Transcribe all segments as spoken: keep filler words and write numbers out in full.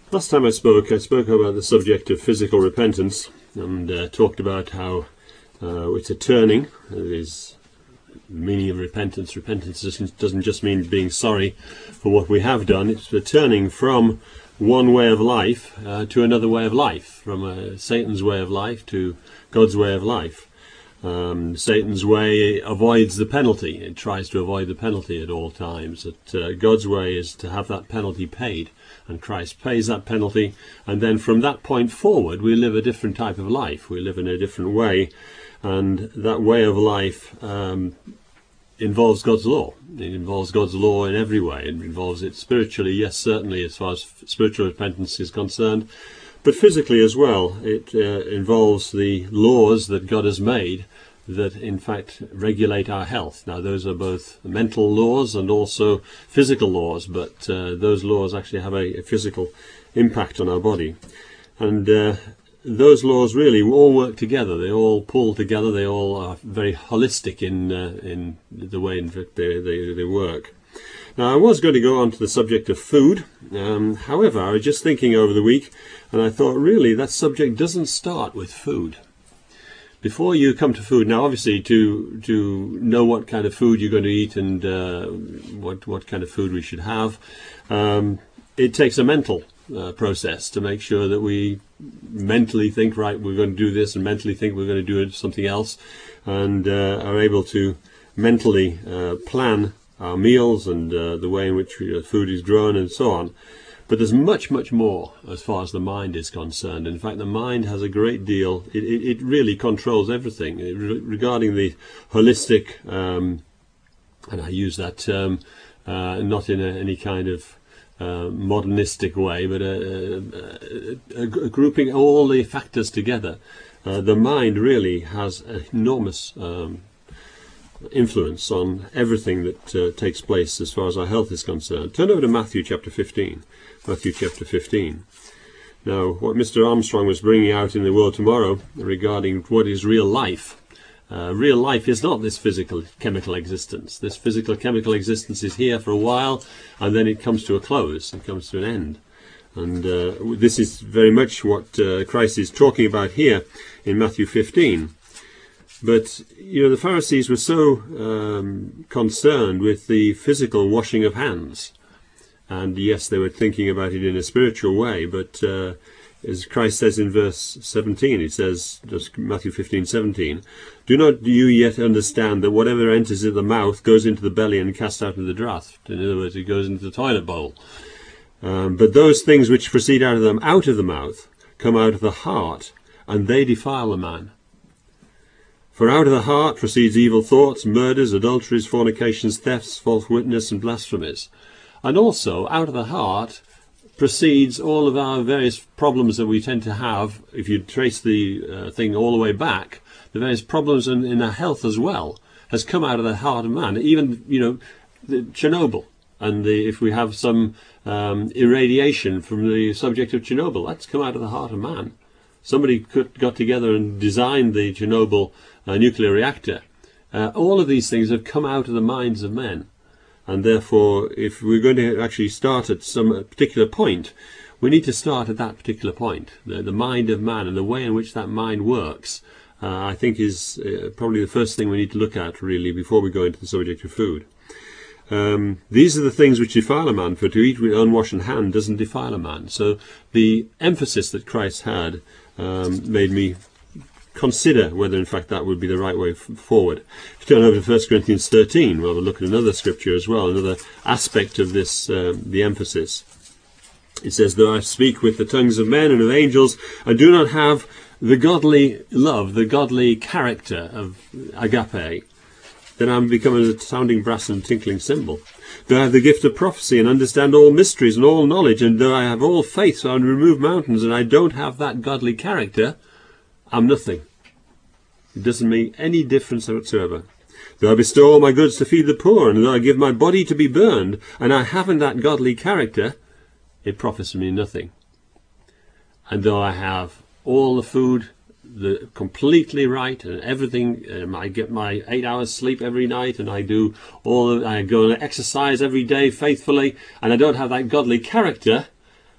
Last time I spoke, I spoke about the subject of physical repentance and uh, talked about how uh, it's a turning. It is the meaning of repentance. Repentance doesn't, doesn't just mean being sorry for what we have done. It's a turning from one way of life uh, to another way of life, from uh, Satan's way of life to God's way of life. Um, Satan's way avoids the penalty. It tries to avoid the penalty at all times. That uh, God's way is to have that penalty paid, and Christ pays that penalty, and then from that point forward we live a different type of life. We live in a different way, and that way of life um, involves God's law. It involves God's law in every way. It involves it spiritually, yes, certainly as far as spiritual repentance is concerned, but physically as well. It uh, involves the laws that God has made that in fact regulate our health. Now those are both mental laws and also physical laws, but uh, those laws actually have a, a physical impact on our body. And uh, those laws really all work together. They all pull together. They all are very holistic in uh, in the way in which they, they, they work. Now I was going to go on to the subject of food. Um, however, I was just thinking over the week, and I thought really that subject doesn't start with food. Before you come to food, now obviously to to know what kind of food you're going to eat and uh, what what kind of food we should have, um, it takes a mental uh, process to make sure that we mentally think, right, we're going to do this, and mentally think we're going to do something else, and uh, are able to mentally uh, plan our meals and uh, the way in which we, uh, food is grown and so on. But there's much, much more as far as the mind is concerned. In fact, the mind has a great deal. It, it, it really controls everything. It, re, regarding the holistic, um, and I use that term uh, not in a, any kind of uh, modernistic way, but a, a, a, a grouping all the factors together. Uh, the mind really has an enormous um, influence on everything that uh, takes place as far as our health is concerned. Turn over to Matthew chapter fifteen. Matthew chapter fifteen. Now, what Mister Armstrong was bringing out in the world tomorrow regarding what is real life. Uh, real life is not this physical chemical existence. This physical chemical existence is here for a while, and then it comes to a close. It comes to an end. And uh, this is very much what uh, Christ is talking about here in Matthew fifteen. But, you know, the Pharisees were so um, concerned with the physical washing of hands. And yes, they were thinking about it in a spiritual way, but uh, as Christ says in verse seventeen, it says, just Matthew fifteen seventeen, "Do not you yet understand that whatever enters into the mouth goes into the belly and cast out into the draught?" In other words, it goes into the toilet bowl. Um, "but those things which proceed out of them, out of the mouth, come out of the heart, and they defile a man. For out of the heart proceeds evil thoughts, murders, adulteries, fornications, thefts, false witness, and blasphemies." And also, out of the heart proceeds all of our various problems that we tend to have. If you trace the uh, thing all the way back, the various problems in, in our health as well has come out of the heart of man. Even, you know, the Chernobyl, and the, if we have some um, irradiation from the subject of Chernobyl, that's come out of the heart of man. Somebody could, got together and designed the Chernobyl uh, nuclear reactor. Uh, all of these things have come out of the minds of men. And therefore, if we're going to actually start at some particular point, we need to start at that particular point. The, the mind of man and the way in which that mind works, uh, I think is uh, probably the first thing we need to look at, really, before we go into the subject of food. Um, these are the things which defile a man, for to eat with unwashed hand doesn't defile a man. So the emphasis that Christ had um, made me consider whether in fact that would be the right way forward. If you turn over to First Corinthians thirteen, we'll have a look at another scripture as well, another aspect of this, um, the emphasis. It says, "Though I speak with the tongues of men and of angels, I do not have the godly love, the godly character of agape, then I'm become a sounding brass and tinkling cymbal. Though I have the gift of prophecy and understand all mysteries and all knowledge, and though I have all faith so I can remove mountains, and I don't have that godly character, I'm nothing." It doesn't make any difference whatsoever. "Though I bestow all my goods to feed the poor, and though I give my body to be burned, and I haven't that godly character, it profits me nothing. And though I have all the food the completely right and everything, um, I get my eight hours sleep every night, and I do all the, I go and exercise every day faithfully, and I don't have that godly character,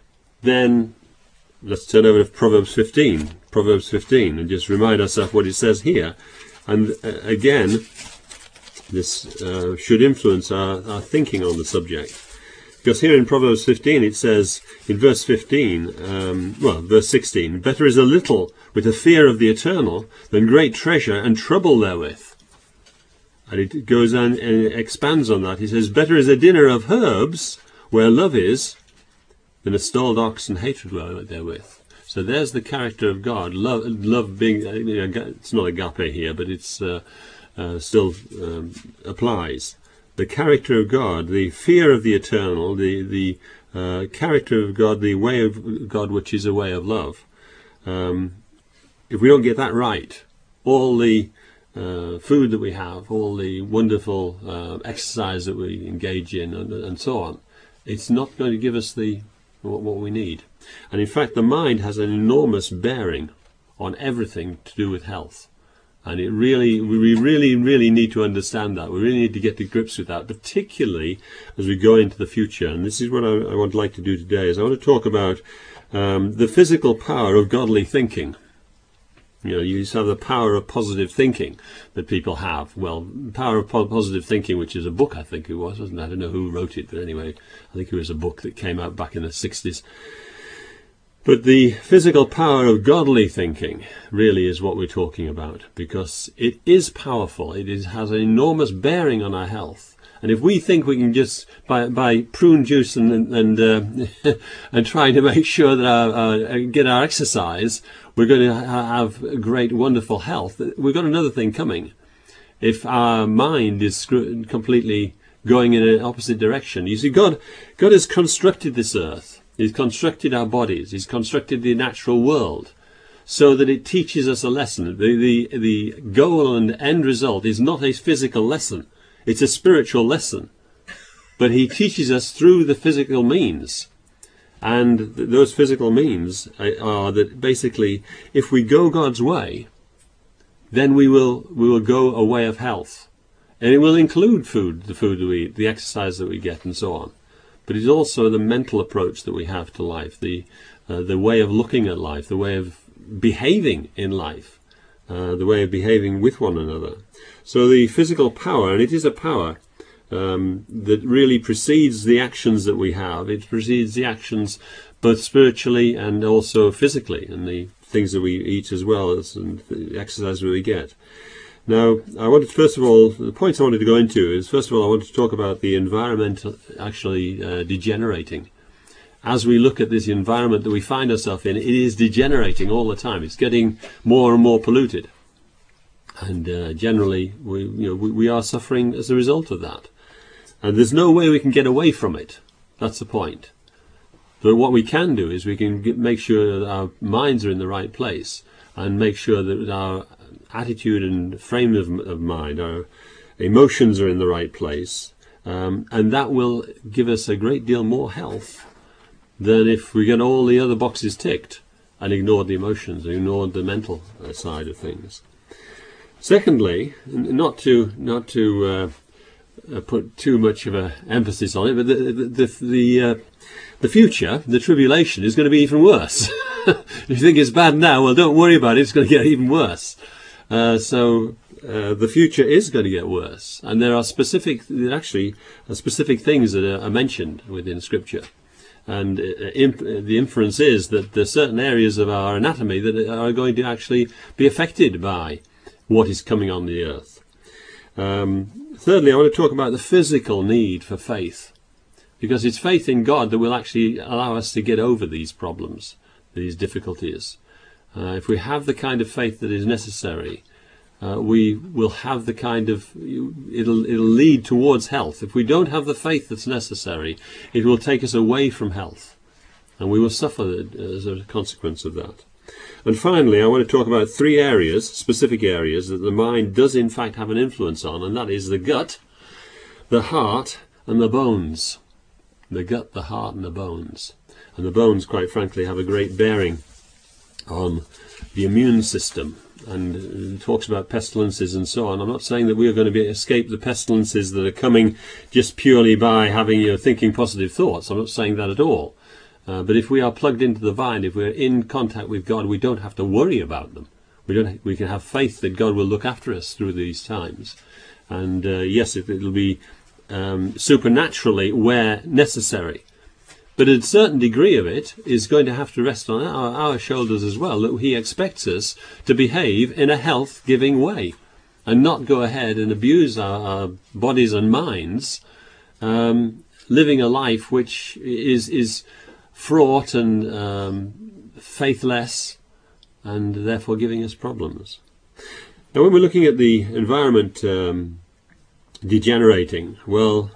then let's turn over to Proverbs fifteen. Proverbs fifteen, and just remind ourselves what it says here. And uh, again, this uh, should influence our, our thinking on the subject. Because here in Proverbs fifteen it says, in verse fifteen, um, well, verse sixteen, better is a little with the fear of the eternal than great treasure and trouble therewith. And it goes on and expands on that. He says, better is a dinner of herbs where love is than a stalled ox and hatred therewith. So there's the character of God. Love, love being, you know, it's not agape here, but it's uh, uh, still um, applies. The character of God, the fear of the eternal, the the uh, character of God, the way of God, which is a way of love. Um, if we don't get that right, all the uh, food that we have, all the wonderful uh, exercise that we engage in, and, and so on, it's not going to give us the what, what we need. And in fact, the mind has an enormous bearing on everything to do with health. And it really, we really, really need to understand that. We really need to get to grips with that, particularly as we go into the future. And this is what I, I would like to do today, is I want to talk about um, the physical power of godly thinking. You know, you just have the power of positive thinking that people have. Well, Power of Positive Thinking, which is a book, I think it was, wasn't it? I don't know who wrote it, but anyway, I think it was a book that came out back in the sixties. But the physical power of godly thinking really is what we're talking about, because it is powerful. It is, has an enormous bearing on our health. And if we think we can just, by, by prune juice and and, uh, and trying to make sure that our, our, get our exercise, we're going to have great, wonderful health, we've got another thing coming. If our mind is completely going in an opposite direction. You see, God, God has constructed this earth. He's constructed our bodies. He's constructed the natural world so that it teaches us a lesson. The, the, the goal and end result is not a physical lesson. It's a spiritual lesson. But he teaches us through the physical means. And th- those physical means are that basically, if we go God's way, then we will, we will go a way of health. And it will include food, the food that we eat, the exercise that we get, and so on. But it's also the mental approach that we have to life, the uh, the way of looking at life, the way of behaving in life, uh, the way of behaving with one another. So the physical power, and it is a power um, that really precedes the actions that we have. It precedes the actions both spiritually and also physically, and the things that we eat as well as and the exercise that we get. Now, I wanted, first of all, the points I wanted to go into is, first of all, I wanted to talk about the environment actually uh, degenerating. As we look at this environment that we find ourselves in, it is degenerating all the time. It's getting more and more polluted. And uh, generally, we, you know, we, we are suffering as a result of that. And there's no way we can get away from it. That's the point. But what we can do is we can get, make sure that our minds are in the right place, and make sure that our attitude and frame of, of mind, our emotions are in the right place, um, and that will give us a great deal more health than if we get all the other boxes ticked and ignored the emotions, and ignored the mental side of things. Secondly, not to not to uh, put too much of an emphasis on it, but the the the, the, uh, the future, the tribulation, is going to be even worse. If you think it's bad now, well, don't worry about it. It's going to get even worse. Uh, so uh, the future is going to get worse, and there are specific, actually, uh, specific things that are, are mentioned within Scripture, and uh, imp- the inference is that there are certain areas of our anatomy that are going to actually be affected by what is coming on the earth. Um, thirdly, I want to talk about the physical need for faith, because it's faith in God that will actually allow us to get over these problems, these difficulties. Uh, if we have the kind of faith that is necessary, uh, we will have the kind of, it'll, it'll lead towards health. If we don't have the faith that's necessary, it will take us away from health, and we will suffer as a consequence of that. And finally, I want to talk about three areas, specific areas, that the mind does in fact have an influence on, and that is the gut, the heart, and the bones. The gut, the heart, and the bones. And the bones, quite frankly, have a great bearing on the immune system, and it talks about pestilences and so on. I'm not saying that we are going to be escape the pestilences that are coming just purely by having, you know, thinking positive thoughts. I'm not saying that at all. Uh, but if we are plugged into the vine, if we're in contact with God, we don't have to worry about them. We don't. We can have faith that God will look after us through these times. And uh, yes, it, it'll be um, supernaturally where necessary. But a certain degree of it is going to have to rest on our, our shoulders as well, that he expects us to behave in a health-giving way and not go ahead and abuse our, our bodies and minds, um, living a life which is, is fraught and um, faithless and therefore giving us problems. Now, when we're looking at the environment um, degenerating, well,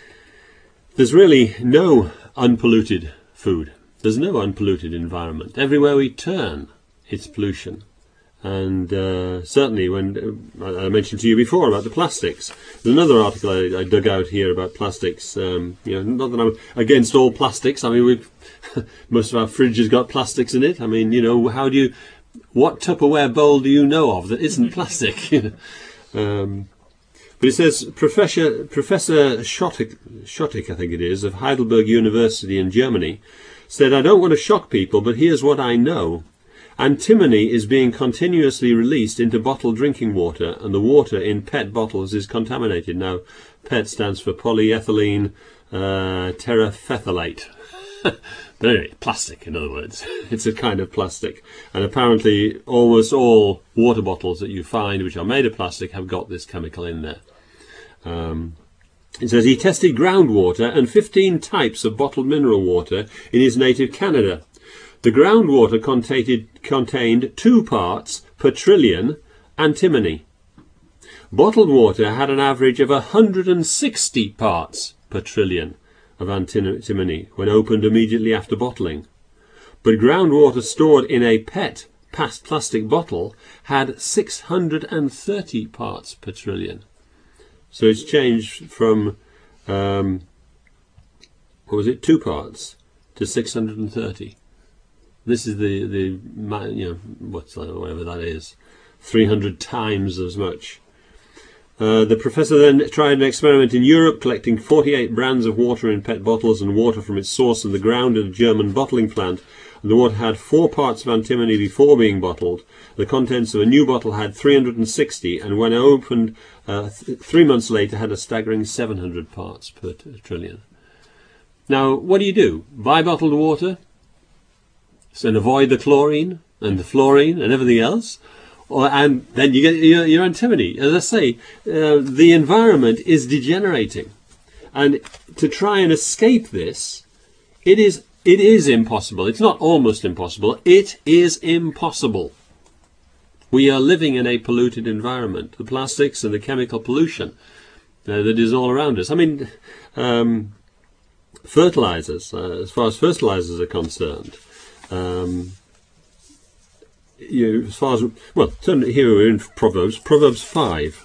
there's really no unpolluted food. There's no unpolluted environment. Everywhere we turn, it's pollution. And uh, certainly when uh, I mentioned to you before about the plastics, there's another article I, I dug out here about plastics. Um, you know, not that I'm against all plastics. I mean, we've most of our fridge has got plastics in it. I mean, you know, how do you, what Tupperware bowl do you know of that isn't plastic? um, But it says, Professor, Professor Schottek, Schottek, I think it is, of Heidelberg University in Germany, said, I don't want to shock people, but here's what I know. Antimony is being continuously released into bottled drinking water, and the water in P E T bottles is contaminated. Now, P E T stands for polyethylene uh, terephthalate. But anyway, plastic, in other words. It's a kind of plastic. And apparently almost all water bottles that you find which are made of plastic have got this chemical in there. Um, it says he tested groundwater and fifteen types of bottled mineral water in his native Canada. The groundwater contained, contained two parts per trillion antimony. Bottled water had an average of one hundred sixty parts per trillion of antimony when opened immediately after bottling. But groundwater stored in a P E T plastic bottle had six hundred thirty parts per trillion. So it's changed from, um, what was it, two parts to six hundred thirty. This is the, the you know, what's that, whatever that is, three hundred times as much. Uh, the professor then tried an experiment in Europe, collecting forty-eight brands of water in P E T bottles and water from its source in the ground in a German bottling plant. And the water had four parts of antimony before being bottled. The contents of a new bottle had three hundred sixty, and when opened uh, th three months later had a staggering seven hundred parts per trillion. Now, what do you do? Buy bottled water and avoid the chlorine and the fluorine and everything else? Or, and then you get your, your antimony. As I say, uh, the environment is degenerating. And to try and escape this, it is, it is impossible. It's not almost impossible. It is impossible. We are living in a polluted environment. The plastics and the chemical pollution uh, that is all around us. I mean, um, fertilizers, uh, as far as fertilizers are concerned, um, You, as far as, well, here we're in Proverbs, Proverbs five.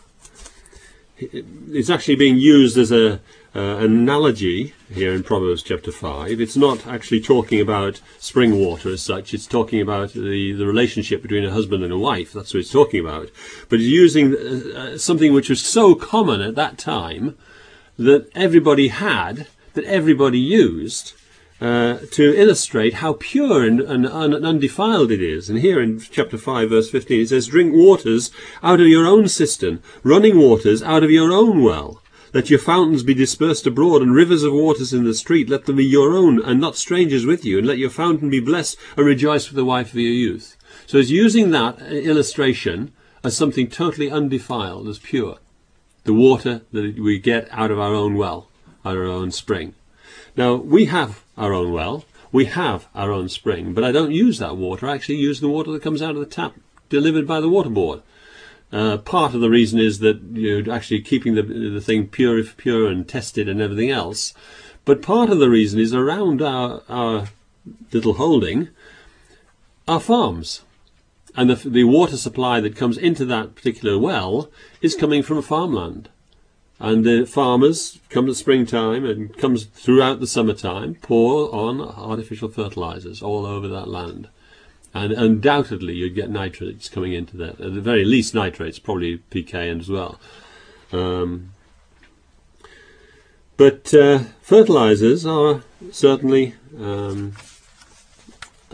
It's actually being used as a, uh, an analogy here in Proverbs chapter five. It's not actually talking about spring water as such. It's talking about the, the relationship between a husband and a wife. That's what it's talking about. But it's using uh, something which was so common at that time that everybody had, that everybody used, Uh, to illustrate how pure and, and, and undefiled it is. And here in chapter five, verse fifteen, it says, drink waters out of your own cistern, running waters out of your own well. Let your fountains be dispersed abroad, and rivers of waters in the street. Let them be your own, and not strangers with you. And let your fountain be blessed, and rejoice with the wife of your youth. So it's using that illustration as something totally undefiled, as pure. The water that we get out of our own well, out of our own spring. Now, we have our own well, we have our own spring, but I don't use that water. I actually use the water that comes out of the tap delivered by the water board. Uh, part of the reason is that you're actually keeping the, the thing pure, pure and tested and everything else. But part of the reason is around our, our little holding are farms. And the, the water supply that comes into that particular well is coming from farmland. And the farmers, come to springtime and comes throughout the summertime, pour on artificial fertilizers all over that land. And undoubtedly you'd get nitrates coming into that. At the very least nitrates, probably P K as well. Um, but uh, fertilizers are certainly um,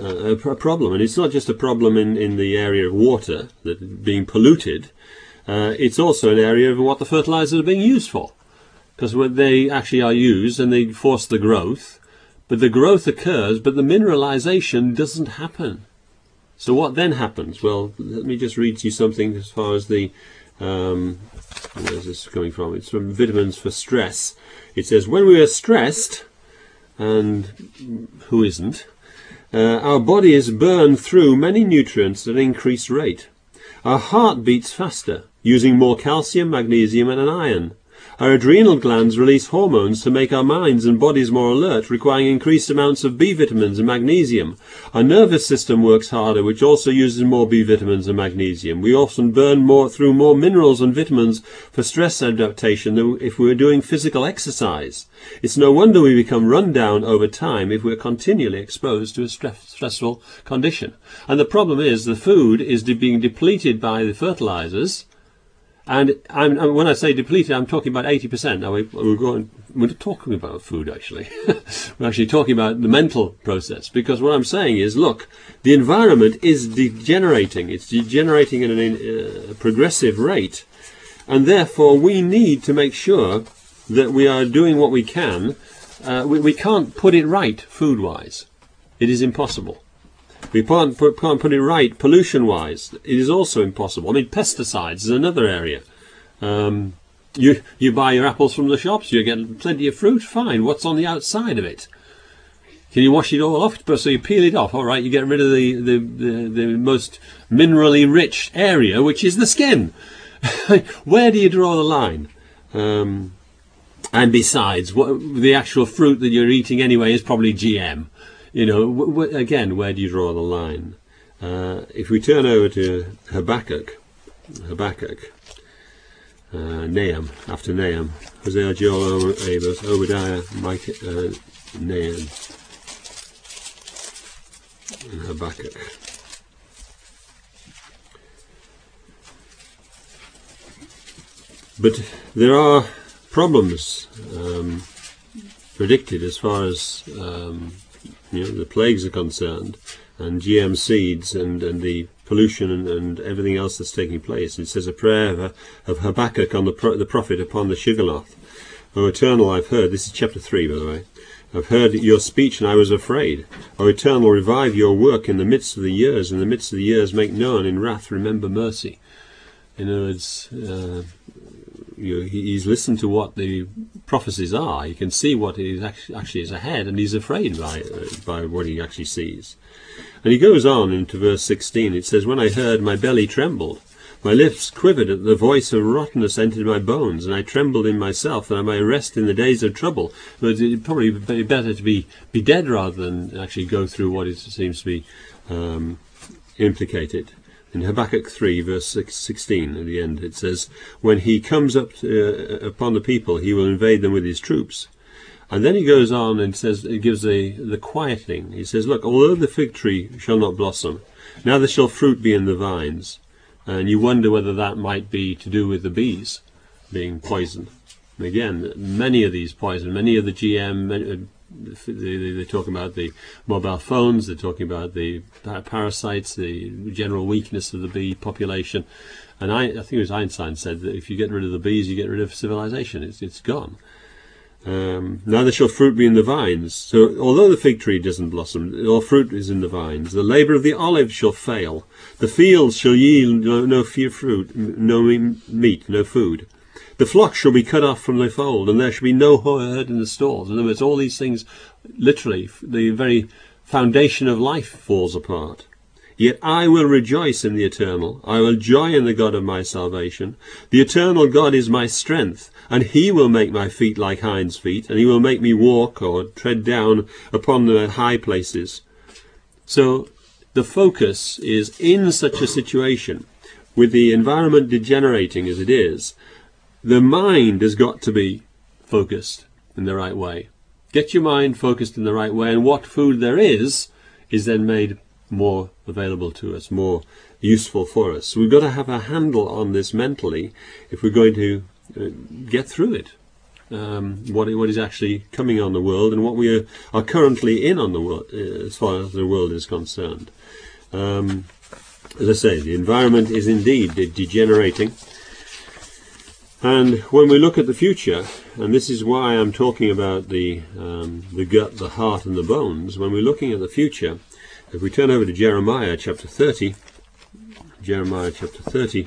a, a problem. And it's not just a problem in, in the area of water that being polluted. Uh, it's also an area of what the fertilizers are being used for. Because they actually are used and they force the growth. But the growth occurs, but the mineralization doesn't happen. So what then happens? Well, let me just read you something as far as the... Um, where's this coming from? It's from Vitamins for Stress. It says, when we are stressed, and who isn't, uh, our body is burned through many nutrients at an increased rate. Our heart beats faster, using more calcium, magnesium and iron. Our adrenal glands release hormones to make our minds and bodies more alert, requiring increased amounts of B vitamins and magnesium. Our nervous system works harder, which also uses more B vitamins and magnesium. We often burn more through more minerals and vitamins for stress adaptation than if we were doing physical exercise. It's no wonder we become run down over time if we're continually exposed to a stress stressful condition. And the problem is the food is de being depleted by the fertilizers. And I'm, and when I say depleted, I'm talking about eighty percent. Now, we, we're, going, we're not talking about food, actually. We're actually talking about the mental process. Because what I'm saying is, look, the environment is degenerating. It's degenerating at a uh, progressive rate. And therefore, we need to make sure that we are doing what we can. Uh, we, we can't put it right food-wise. It is impossible. We can't put, can't put it right pollution-wise. It is also impossible. I mean, pesticides is another area. Um, you you buy your apples from the shops, you get plenty of fruit, fine. What's on the outside of it? Can you wash it all off? So you peel it off, all right, you get rid of the, the, the, the most minerally rich area, which is the skin. Where do you draw the line? Um, and besides, what, the actual fruit that you're eating anyway is probably G M. You know, w w again, where do you draw the line? Uh, if we turn over to Habakkuk, Habakkuk, uh, Nahum, after Nahum, Hosea, Joel, Amos, Obadiah, Micah, uh, Nahum, and Habakkuk. But there are problems um, predicted as far as um, you know, the plagues are concerned, and G M seeds and, and the pollution and, and everything else that's taking place. It says a prayer of, of Habakkuk on the, pro the prophet upon the Shigaloth. O Eternal, I've heard, this is chapter three, by the way, I've heard your speech and I was afraid. O Eternal, revive your work in the midst of the years, in the midst of the years make known, in wrath remember mercy. In other words, uh, you, he's listened to what the prophecies are. He can see what is actually, actually is ahead, and he's afraid by uh, by what he actually sees. And he goes on into verse sixteen. It says, when I heard, my belly trembled. My lips quivered at the voice of rottenness entered my bones, and I trembled in myself that I might rest in the days of trouble. But it'd probably be better to be, be dead rather than actually go through what it seems to be um, implicated. In Habakkuk three, verse sixteen, at the end, it says, when he comes up to, uh, upon the people, he will invade them with his troops. And then he goes on and says, it gives the, the quieting. He says, look, although the fig tree shall not blossom, neither shall fruit be in the vines. And you wonder whether that might be to do with the bees being poisoned. And again, many of these poison, many of the G M, many, they're talking about the mobile phones, they're talking about the parasites, the general weakness of the bee population. And I, I think it was Einstein said that if you get rid of the bees, you get rid of civilization. It's, it's gone. Um, neither shall fruit be in the vines. So although the fig tree doesn't blossom, all fruit is in the vines. The labour of the olive shall fail. The fields shall yield no, no fruit, no meat, no food. The flock shall be cut off from the fold, and there shall be no herd in the stalls. In other words, all these things, literally, the very foundation of life falls apart. Yet I will rejoice in the Eternal. I will joy in the God of my salvation. The Eternal God is my strength, and he will make my feet like hinds' feet, and he will make me walk or tread down upon the high places. So the focus is in such a situation, with the environment degenerating as it is, the mind has got to be focused in the right way. Get your mind focused in the right way, and what food there is, is then made more available to us, more useful for us. So we've got to have a handle on this mentally if we're going to uh, get through it. um, what, what is actually coming on the world and what we are, are currently in on the world, uh, as far as the world is concerned. Um, as I say, the environment is indeed de degenerating. And when we look at the future, and this is why I'm talking about the, um, the gut, the heart and the bones, when we're looking at the future, if we turn over to Jeremiah chapter thirty, Jeremiah chapter thirty,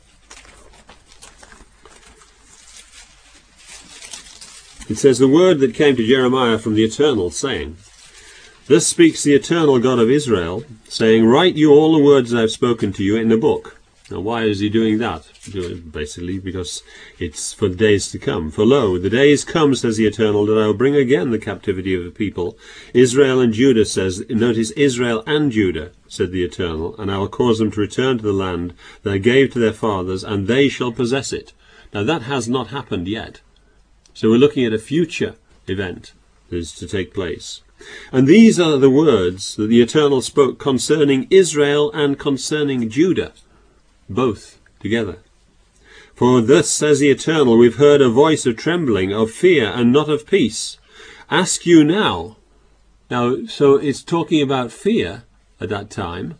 it says, "The word that came to Jeremiah from the Eternal, saying, Thus speaks the Eternal God of Israel, saying, Write you all the words that I have spoken to you in the book." Now, why is he doing that? Basically, because it's for days to come. "For lo, the days come, says the Eternal, that I will bring again the captivity of the people. Israel and Judah, says, notice Israel and Judah, said the Eternal, and I will cause them to return to the land that I gave to their fathers, and they shall possess it." Now, that has not happened yet. So we're looking at a future event that is to take place. And these are the words that the Eternal spoke concerning Israel and concerning Judah, both together. "For thus says the Eternal, we've heard a voice of trembling, of fear, and not of peace. Ask you now." Now, so it's talking about fear at that time,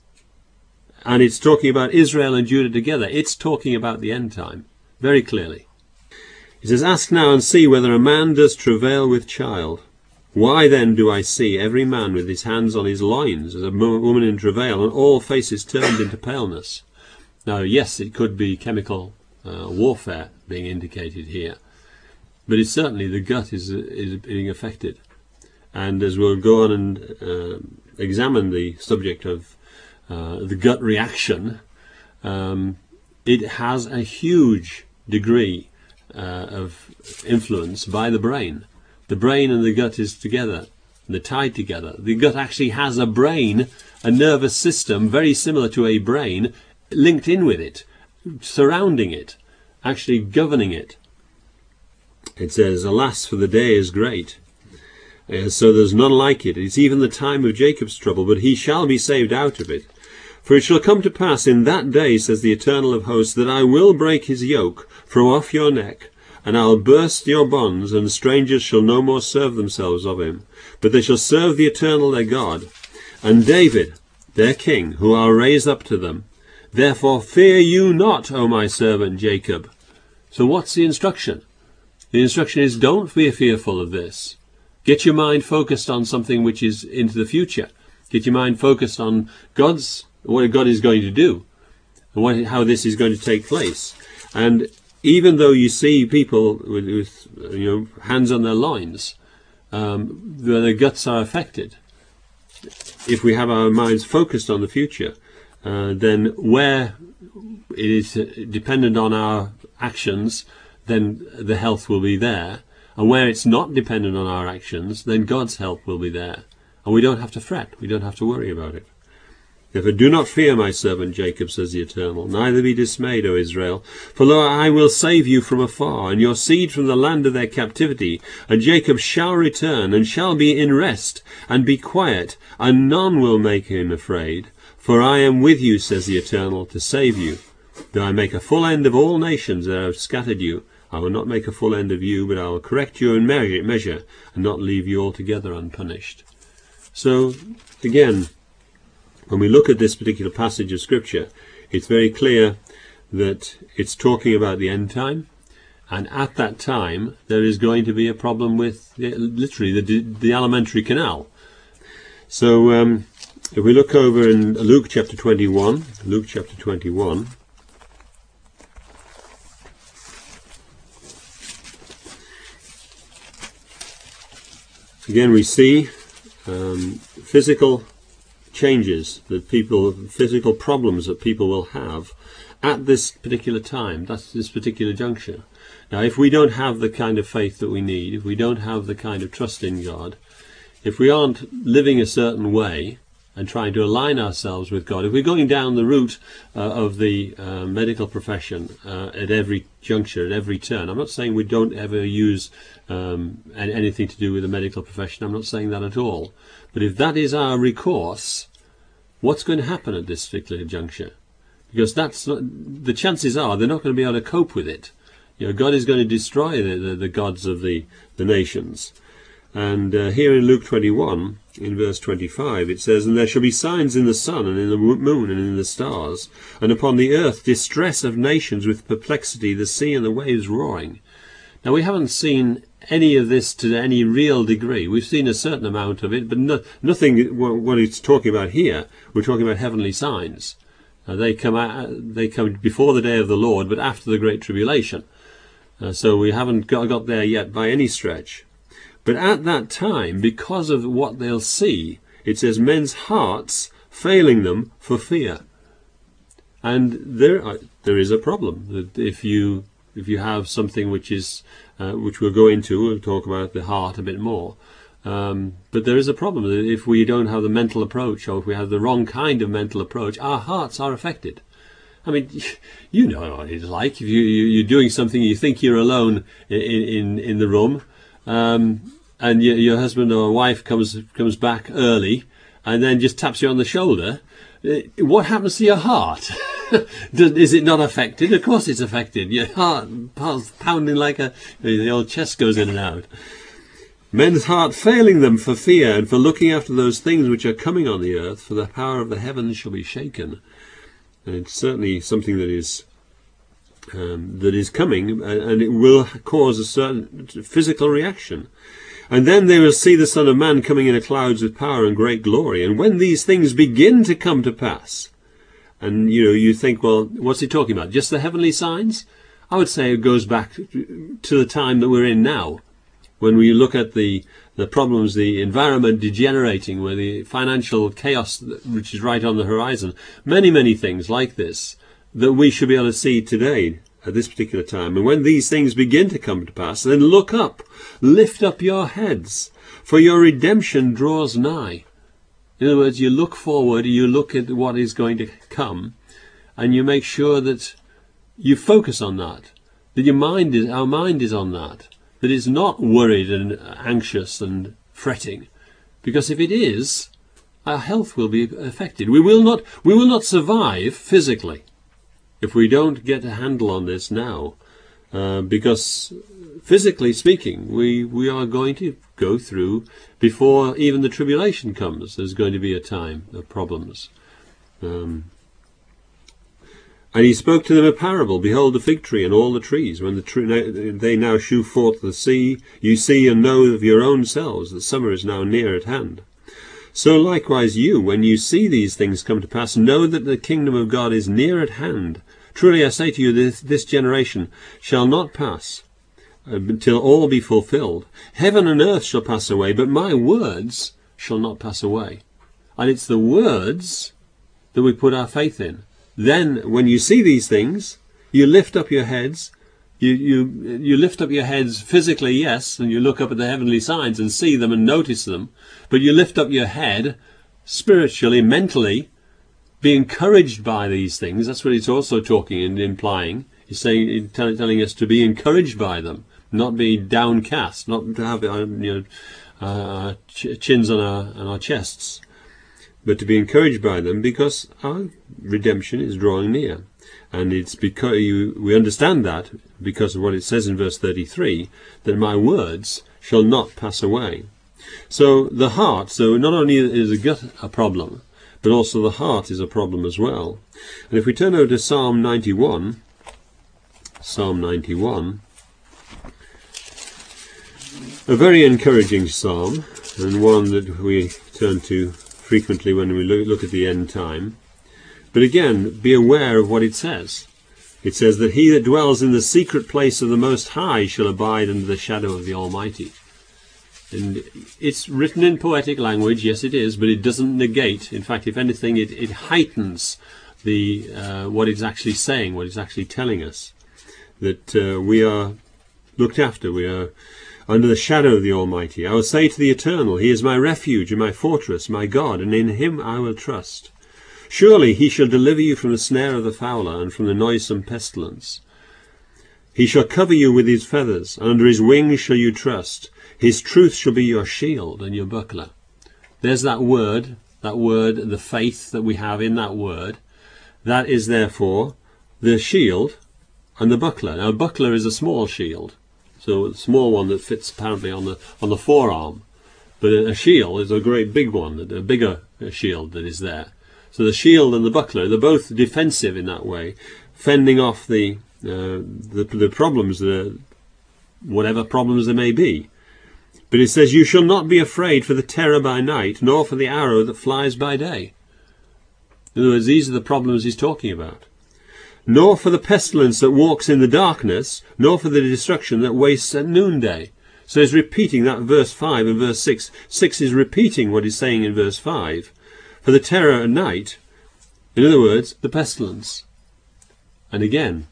and it's talking about Israel and Judah together. It's talking about the end time, very clearly. He says, "Ask now and see whether a man does travail with child. Why then do I see every man with his hands on his loins, as a woman in travail, and all faces turned into paleness?" Now, yes, it could be chemical uh, warfare being indicated here, but it's certainly the gut is, is being affected. And as we'll go on and uh, examine the subject of uh, the gut reaction, um, it has a huge degree uh, of influence by the brain. The brain and the gut is together. They're tied together. The gut actually has a brain, a nervous system very similar to a brain, linked in with it, surrounding it, actually governing it. It says, "Alas, for the day is great, uh, so there's none like it. It's even the time of Jacob's trouble, but he shall be saved out of it. For it shall come to pass in that day, says the Eternal of hosts, that I will break his yoke from off your neck, and I'll burst your bonds, and strangers shall no more serve themselves of him, but they shall serve the Eternal their God, and David their king, who I'll raise up to them. Therefore fear you not, O my servant Jacob." So what's the instruction? The instruction is, don't be fearful of this. Get your mind focused on something which is into the future. Get your mind focused on God's, what God is going to do, and what, how this is going to take place. And even though you see people with, with you know, hands on their loins, um, their guts are affected, if we have our minds focused on the future, uh, then where it is dependent on our actions, then the health will be there. And where it's not dependent on our actions, then God's help will be there. And we don't have to fret. We don't have to worry about it. "Therefore do not fear, my servant Jacob, says the Eternal, neither be dismayed, O Israel. For lo, I will save you from afar, and your seed from the land of their captivity. And Jacob shall return, and shall be in rest, and be quiet, and none will make him afraid. For I am with you, says the Eternal, to save you. Though I make a full end of all nations that have scattered you, I will not make a full end of you, but I will correct you in measure, and not leave you altogether unpunished." So, again, when we look at this particular passage of Scripture, it's very clear that it's talking about the end time, and at that time there is going to be a problem with, literally, the, the alimentary canal. So, um, if we look over in Luke chapter twenty-one, Luke chapter twenty-one, again we see um, physical changes that people, physical problems that people will have at this particular time, that's this particular juncture. Now, if we don't have the kind of faith that we need, if we don't have the kind of trust in God, if we aren't living a certain way and trying to align ourselves with God, if we're going down the route uh, of the uh, medical profession uh, at every juncture, at every turn, I'm not saying we don't ever use um, anything to do with the medical profession, I'm not saying that at all. But if that is our recourse, what's going to happen at this particular juncture? Because that's not, the chances are they're not going to be able to cope with it. You know, God is going to destroy the, the, the gods of the, the nations. And uh, here in Luke twenty-one, in verse twenty-five, it says, "And there shall be signs in the sun, and in the moon, and in the stars, and upon the earth distress of nations with perplexity, the sea and the waves roaring." Now, we haven't seen any of this to any real degree. We've seen a certain amount of it, but no, nothing, what it's talking about here, we're talking about heavenly signs. Uh, they come out, they come before the day of the Lord, but after the Great Tribulation. Uh, so we haven't got, got there yet by any stretch. But at that time, because of what they'll see, it says men's hearts failing them for fear. And there, uh, there is a problem. That if you if you have something which is, uh, which we'll go into, we'll talk about the heart a bit more. Um, but there is a problem that if we don't have the mental approach, or if we have the wrong kind of mental approach, our hearts are affected. I mean, you know what it's like. If you, you, you're doing something, you think you're alone in, in, in the room, um, and your, your husband or wife comes comes back early and then just taps you on the shoulder. What happens to your heart? Is it not affected? Of course it's affected. Your heart pounding like a... The old chest goes in and out. Men's heart failing them for fear and for looking after those things which are coming on the earth, for the power of the heavens shall be shaken. And it's certainly something that is um, that is coming, and it will cause a certain physical reaction. "And then they will see the Son of Man coming in a clouds with power and great glory. And when these things begin to come to pass," and you know, you think, well, what's he talking about? Just the heavenly signs? I would say it goes back to the time that we're in now, when we look at the the problems, the environment degenerating, where the financial chaos which is right on the horizon, many, many things like this that we should be able to see today at this particular time. "And when these things begin to come to pass, then look up, lift up your heads, for your redemption draws nigh." In other words, you look forward, you look at what is going to come, and you make sure that you focus on that, that your mind is, our mind is on that, that it's not worried and anxious and fretting, because if it is, our health will be affected. We will not, we will not survive physically if we don't get a handle on this now, uh, because physically speaking, we, we are going to go through, before even the tribulation comes, there's going to be a time of problems. Um, "And he spoke to them a parable. Behold the fig tree and all the trees. When the tree, they now shew forth the sea, you see and know of your own selves that summer is now near at hand. So likewise you, when you see these things come to pass, know that the kingdom of God is near at hand. Truly I say to you, this, this generation shall not pass until all be fulfilled. Heaven and earth shall pass away, but my words shall not pass away." And it's the words that we put our faith in. Then, when you see these things, you lift up your heads. You, you, you lift up your heads physically, yes, and you look up at the heavenly signs and see them and notice them. But you lift up your head spiritually, mentally, be encouraged by these things. That's what it's also talking and implying. He's saying, telling us to be encouraged by them, not be downcast, not to have you know, uh, ch chins on our, on our chests, but to be encouraged by them, because our redemption is drawing near. And it's because you, we understand that because of what it says in verse thirty-three, that my words shall not pass away. So the heart, so not only is the gut a problem, but also the heart is a problem as well. And if we turn over to Psalm ninety-one, Psalm ninety-one, a very encouraging psalm, and one that we turn to frequently when we look at the end time. But again, be aware of what it says. It says that he that dwells in the secret place of the Most High shall abide under the shadow of the Almighty. And it's written in poetic language, yes it is, but it doesn't negate. In fact, if anything, it, it heightens the uh, what it's actually saying, what it's actually telling us. That uh, we are looked after, we are under the shadow of the Almighty. I will say to the Eternal, he is my refuge and my fortress, my God, and in him I will trust. Surely he shall deliver you from the snare of the fowler and from the noisome pestilence. He shall cover you with his feathers, and under his wings shall you trust. His truth shall be your shield and your buckler. There's that word, that word, the faith that we have in that word. That is therefore the shield and the buckler. Now, a buckler is a small shield, so a small one that fits apparently on the on the forearm. But a shield is a great big one, a bigger shield that is there. So the shield and the buckler, they're both defensive in that way, fending off the uh, the, the problems, the, whatever problems there may be. But it says, you shall not be afraid for the terror by night, nor for the arrow that flies by day. In other words, these are the problems he's talking about. Nor for the pestilence that walks in the darkness, nor for the destruction that wastes at noonday. So he's repeating that verse five and verse six. six is repeating what he's saying in verse five. For the terror at night, in other words, the pestilence. And again,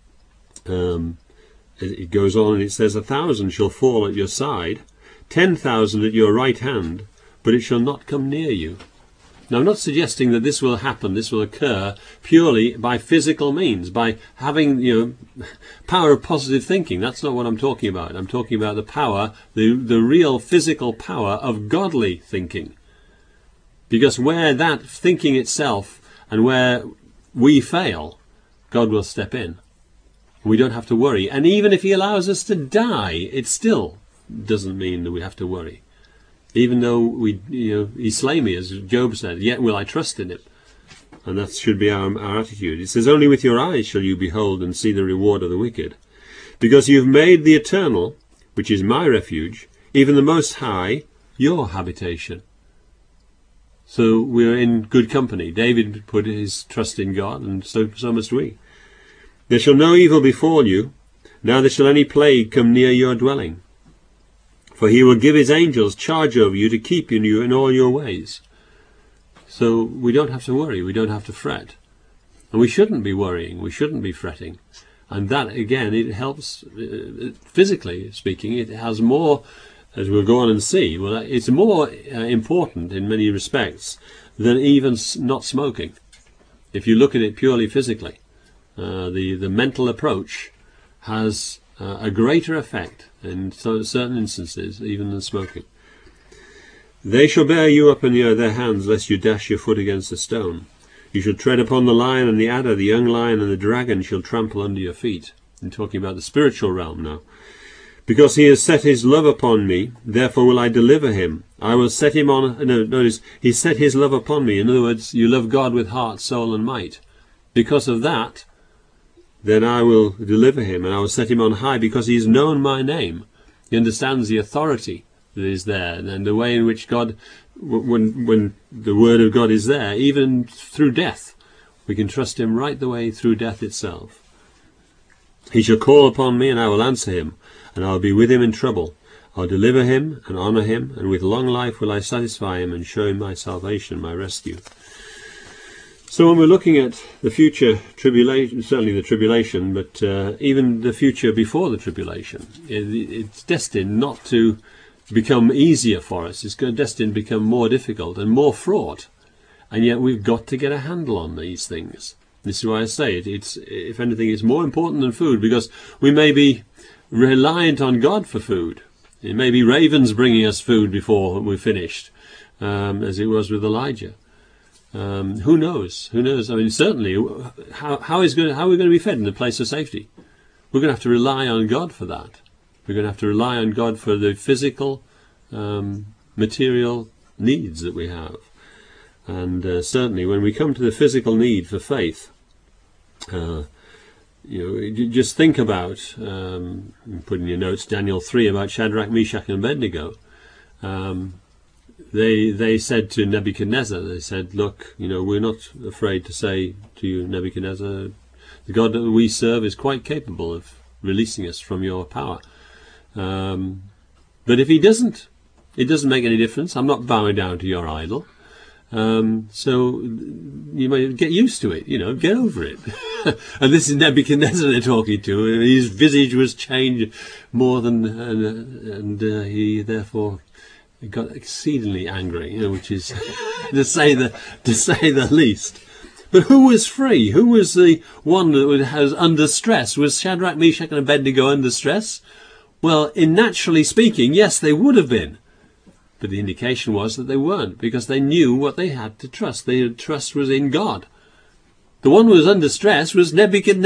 um, it, it goes on and it says, a thousand shall fall at your side, ten thousand at your right hand, but it shall not come near you. Now, I'm not suggesting that this will happen, this will occur purely by physical means, by having, you know, power of positive thinking. That's not what I'm talking about. I'm talking about the power, the, the real physical power of godly thinking. Because where that thinking itself and where we fail, God will step in. We don't have to worry. And even if he allows us to die, it still doesn't mean that we have to worry. Even though we, you know, he slay me, as Job said, yet will I trust in him. And that should be our, our attitude. It says, only with your eyes shall you behold and see the reward of the wicked. Because you've made the eternal, which is my refuge, even the Most High, your habitation. So we're in good company. David put his trust in God, and so, so must we. There shall no evil befall you, neither shall any plague come near your dwelling. For he will give his angels charge over you to keep you in all your ways. So we don't have to worry, we don't have to fret. And we shouldn't be worrying, we shouldn't be fretting. And that, again, it helps, uh, physically speaking, it has more, as we'll go on and see, well, it's more uh, important in many respects than even not smoking. If you look at it purely physically, uh, the, the mental approach has uh, a greater effect in certain instances, even than smoking. They shall bear you up in the, their hands, lest you dash your foot against a stone. You shall tread upon the lion and the adder, the young lion and the dragon shall trample under your feet. I'm talking about the spiritual realm now. Because he has set his love upon me, therefore will I deliver him. I will set him on... No, notice, he set his love upon me. In other words, you love God with heart, soul and might. Because of that, then I will deliver him, and I will set him on high, because he has known my name. He understands the authority that is there, and the way in which God, when when the word of God is there, even through death, we can trust him right the way through death itself. He shall call upon me, and I will answer him, and I will be with him in trouble. I'll deliver him and honour him, and with long life will I satisfy him and show him my salvation, my rescue. So when we're looking at the future tribulation, certainly the tribulation, but uh, even the future before the tribulation, it, it's destined not to become easier for us. It's destined to become more difficult and more fraught. And yet we've got to get a handle on these things. This is why I say it, it's, if anything, it's more important than food, because we may be reliant on God for food. It may be ravens bringing us food before we're finished, um, as it was with Elijah. Um, who knows? Who knows? I mean, certainly, how, how, is going to, how are we going to be fed in a place of safety? We're going to have to rely on God for that. We're going to have to rely on God for the physical, um, material needs that we have. And uh, certainly, when we come to the physical need for faith, uh, you know, just think about, um, put in your notes, Daniel three, about Shadrach, Meshach, and Abednego. Um, They they said to Nebuchadnezzar, they said, look, you know, we're not afraid to say to you, Nebuchadnezzar, the God that we serve is quite capable of releasing us from your power. Um, but if he doesn't, it doesn't make any difference. I'm not bowing down to your idol. Um, so you might get used to it, you know, get over it. And this is Nebuchadnezzar they're talking to. And his visage was changed more than, and, and uh, he therefore... He got exceedingly angry, you know, which is to say the to say the least. But who was free? Who was the one that was under stress? Was Shadrach, Meshach, and Abednego under stress? Well, in naturally speaking, yes, they would have been. But the indication was that they weren't, because they knew what they had to trust. Their trust was in God. The one who was under stress was Nebuchadnezzar.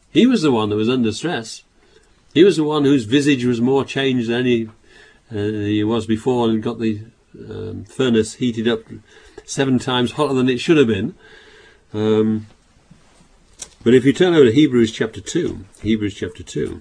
He was the one that was under stress. He was the one whose visage was more changed than any uh, he was before, and got the um, furnace heated up seven times hotter than it should have been. Um, but if you turn over to Hebrews chapter two, Hebrews chapter two,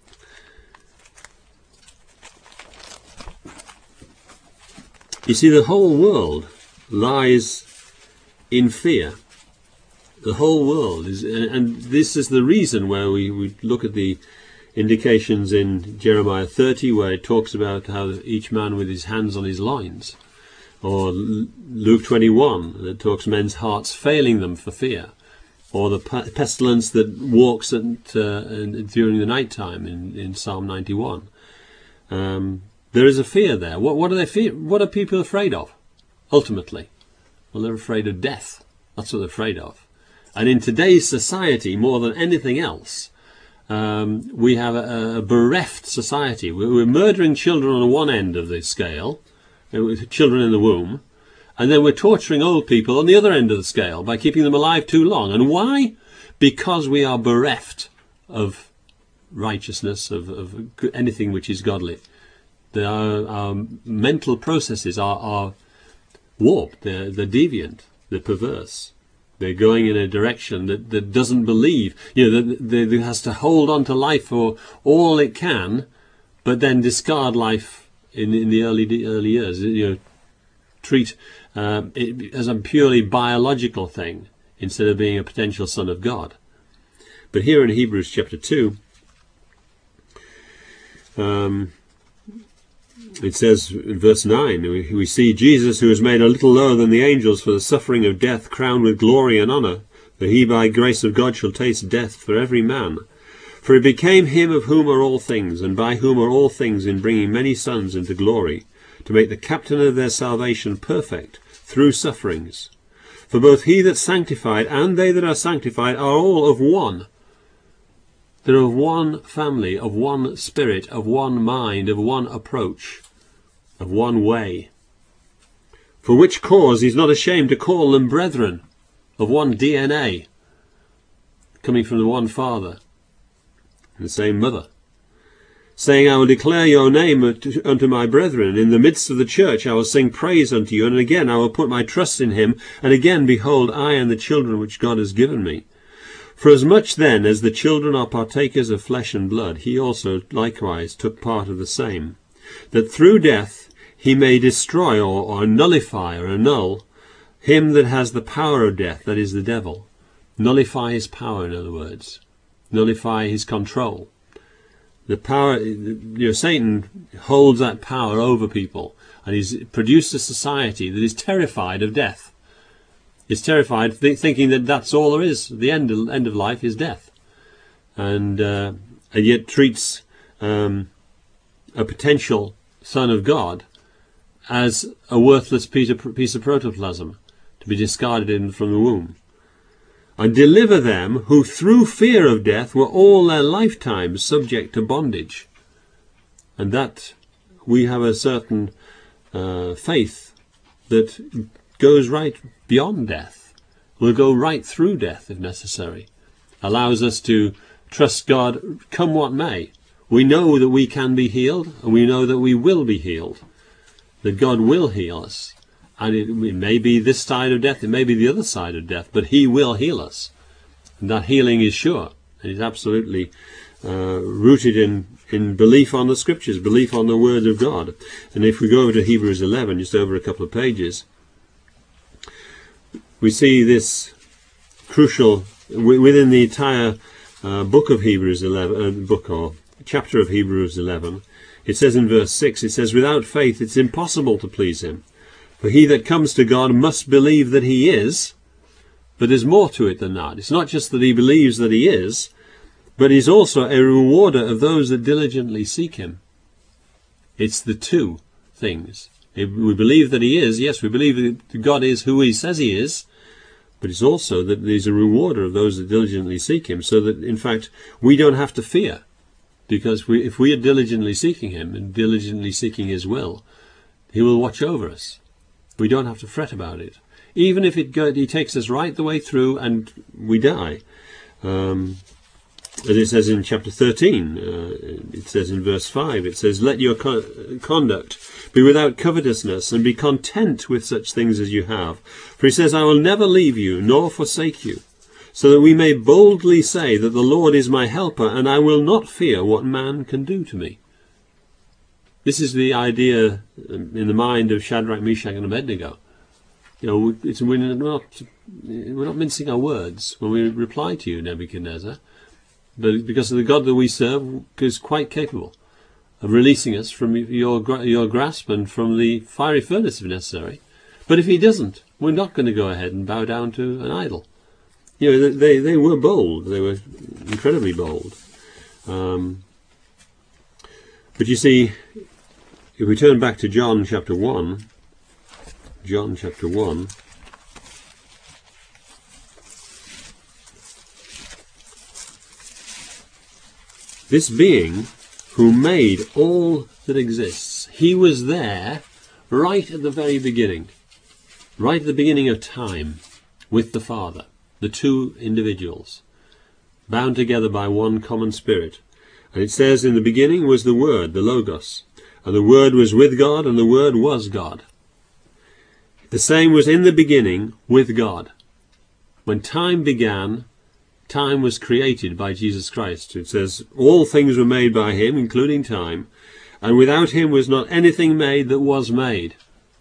you see the whole world lies in fear. The whole world is, and this is the reason where we, we look at the indications in Jeremiah thirty, where it talks about how each man with his hands on his loins, or Luke twenty-one that talks men's hearts failing them for fear, or the pestilence that walks at, uh, during the night time in, in Psalm ninety-one. Um, there is a fear there. What, what are they fear? What are people afraid of? Ultimately, well, they're afraid of death. That's what they're afraid of. And in today's society, more than anything else, um, we have a, a bereft society. We're, we're murdering children on one end of the scale, children in the womb, and then we're torturing old people on the other end of the scale by keeping them alive too long. And why? Because we are bereft of righteousness, of, of anything which is godly. The, our, our mental processes are, are warped, they're, they're deviant, they're perverse. They're going in a direction that, that doesn't believe, you know, that, that, that has to hold on to life for all it can, but then discard life in, in the early early years. You know, treat uh, it as a purely biological thing instead of being a potential son of God. But here in Hebrews chapter two, um, it says in verse nine, we, we see Jesus, who is made a little lower than the angels for the suffering of death, crowned with glory and honour, that he by grace of God shall taste death for every man. For it became him of whom are all things, and by whom are all things, in bringing many sons into glory, to make the captain of their salvation perfect through sufferings. For both he that sanctified and they that are sanctified are all of one. They're of one family, of one spirit, of one mind, of one approach, of one way. For which cause he's not ashamed to call them brethren, of one D N A, coming from the one Father and the same Mother, saying, I will declare your name unto my brethren. In the midst of the church I will sing praise unto you, and again I will put my trust in him, and again, behold, I and the children which God has given me. For as much then as the children are partakers of flesh and blood, he also likewise took part of the same, that through death he may destroy or, or nullify or annul him that has the power of death, that is the devil. Nullify his power, in other words. Nullify his control. The power, you know, Satan holds that power over people, and he's produced a society that is terrified of death. Is terrified, th thinking that that's all there is. The end of, end of life is death, and uh, and yet treats um, a potential son of God as a worthless piece of, piece of protoplasm to be discarded in from the womb. And deliver them who through fear of death were all their lifetimes subject to bondage. And that we have a certain uh, faith that goes right beyond death, will go right through death if necessary, allows us to trust God come what may. We know that we can be healed, and we know that we will be healed, that God will heal us, and it, it may be this side of death, it may be the other side of death, but he will heal us, and that healing is sure, and is absolutely uh, rooted in, in belief on the Scriptures, belief on the Word of God. And if we go over to Hebrews eleven, just over a couple of pages, we see this crucial, within the entire uh, book of Hebrews eleven, uh, book or chapter of Hebrews eleven, it says in verse six, it says, without faith it's impossible to please him. For he that comes to God must believe that he is, but there's more to it than that. It's not just that he believes that he is, but he's also a rewarder of those that diligently seek him. It's the two things. If we believe that he is, yes, we believe that God is who he says he is, but it's also that he's a rewarder of those that diligently seek him, so that, in fact, we don't have to fear. Because we, if we are diligently seeking him and diligently seeking his will, he will watch over us. We don't have to fret about it. Even if it go, he takes us right the way through and we die. Um, as it says in chapter thirteen, uh, it says in verse five, it says, "Let your co conduct be without covetousness, and be content with such things as you have. For he says, I will never leave you, nor forsake you, so that we may boldly say that the Lord is my helper, and I will not fear what man can do to me." This is the idea in the mind of Shadrach, Meshach, and Abednego. You know, it's, we're, not, we're not mincing our words when we reply to you, Nebuchadnezzar, but because of the God that we serve is quite capable of releasing us from your your grasp and from the fiery furnace if necessary. But if he doesn't, we're not going to go ahead and bow down to an idol. You know, they they were bold. They were incredibly bold. Um, but you see, if we turn back to John chapter one, John chapter one, this being who made all that exists, he was there right at the very beginning, right at the beginning of time, with the Father, the two individuals, bound together by one common spirit. And it says, in the beginning was the Word, the Logos, and the Word was with God, and the Word was God. The same was in the beginning with God. When time began, time was created by Jesus Christ. It says, all things were made by him, including time, and without him was not anything made that was made.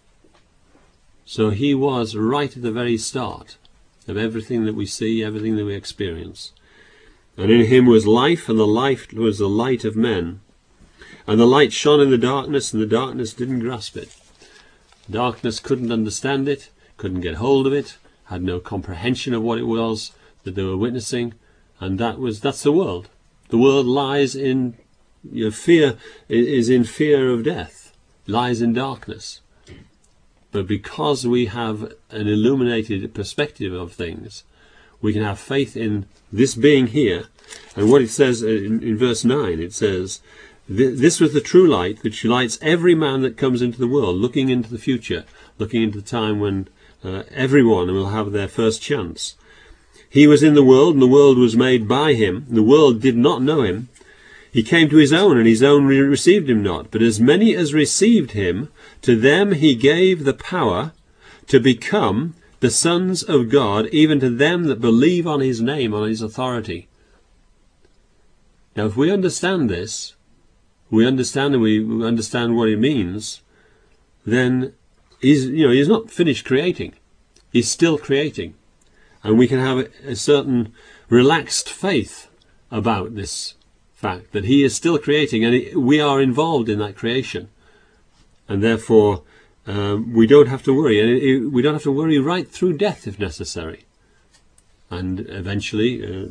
So he was right at the very start of everything that we see, everything that we experience. And in him was life, and the life was the light of men. And the light shone in the darkness, and the darkness didn't grasp it. Darkness couldn't understand it, couldn't get hold of it, had no comprehension of what it was that they were witnessing, and that was that's the world. The world lies in, you know, fear, is in fear of death, lies in darkness. But because we have an illuminated perspective of things, we can have faith in this being here. And what it says in, in verse nine, it says, "This was the true light which lights every man that comes into the world," looking into the future, looking into the time when uh, everyone will have their first chance. "He was in the world, and the world was made by him. The world did not know him. He came to his own, and his own received him not. But as many as received him, to them he gave the power to become the sons of God, even to them that believe on his name, on his authority." Now, if we understand this, we understand and we understand what it means, then he's, you know, he's not finished creating. He's still creating. And we can have a, a certain relaxed faith about this fact, that he is still creating, and it, we are involved in that creation. And therefore, um, we don't have to worry. And it, it, we don't have to worry right through death if necessary. And eventually, uh,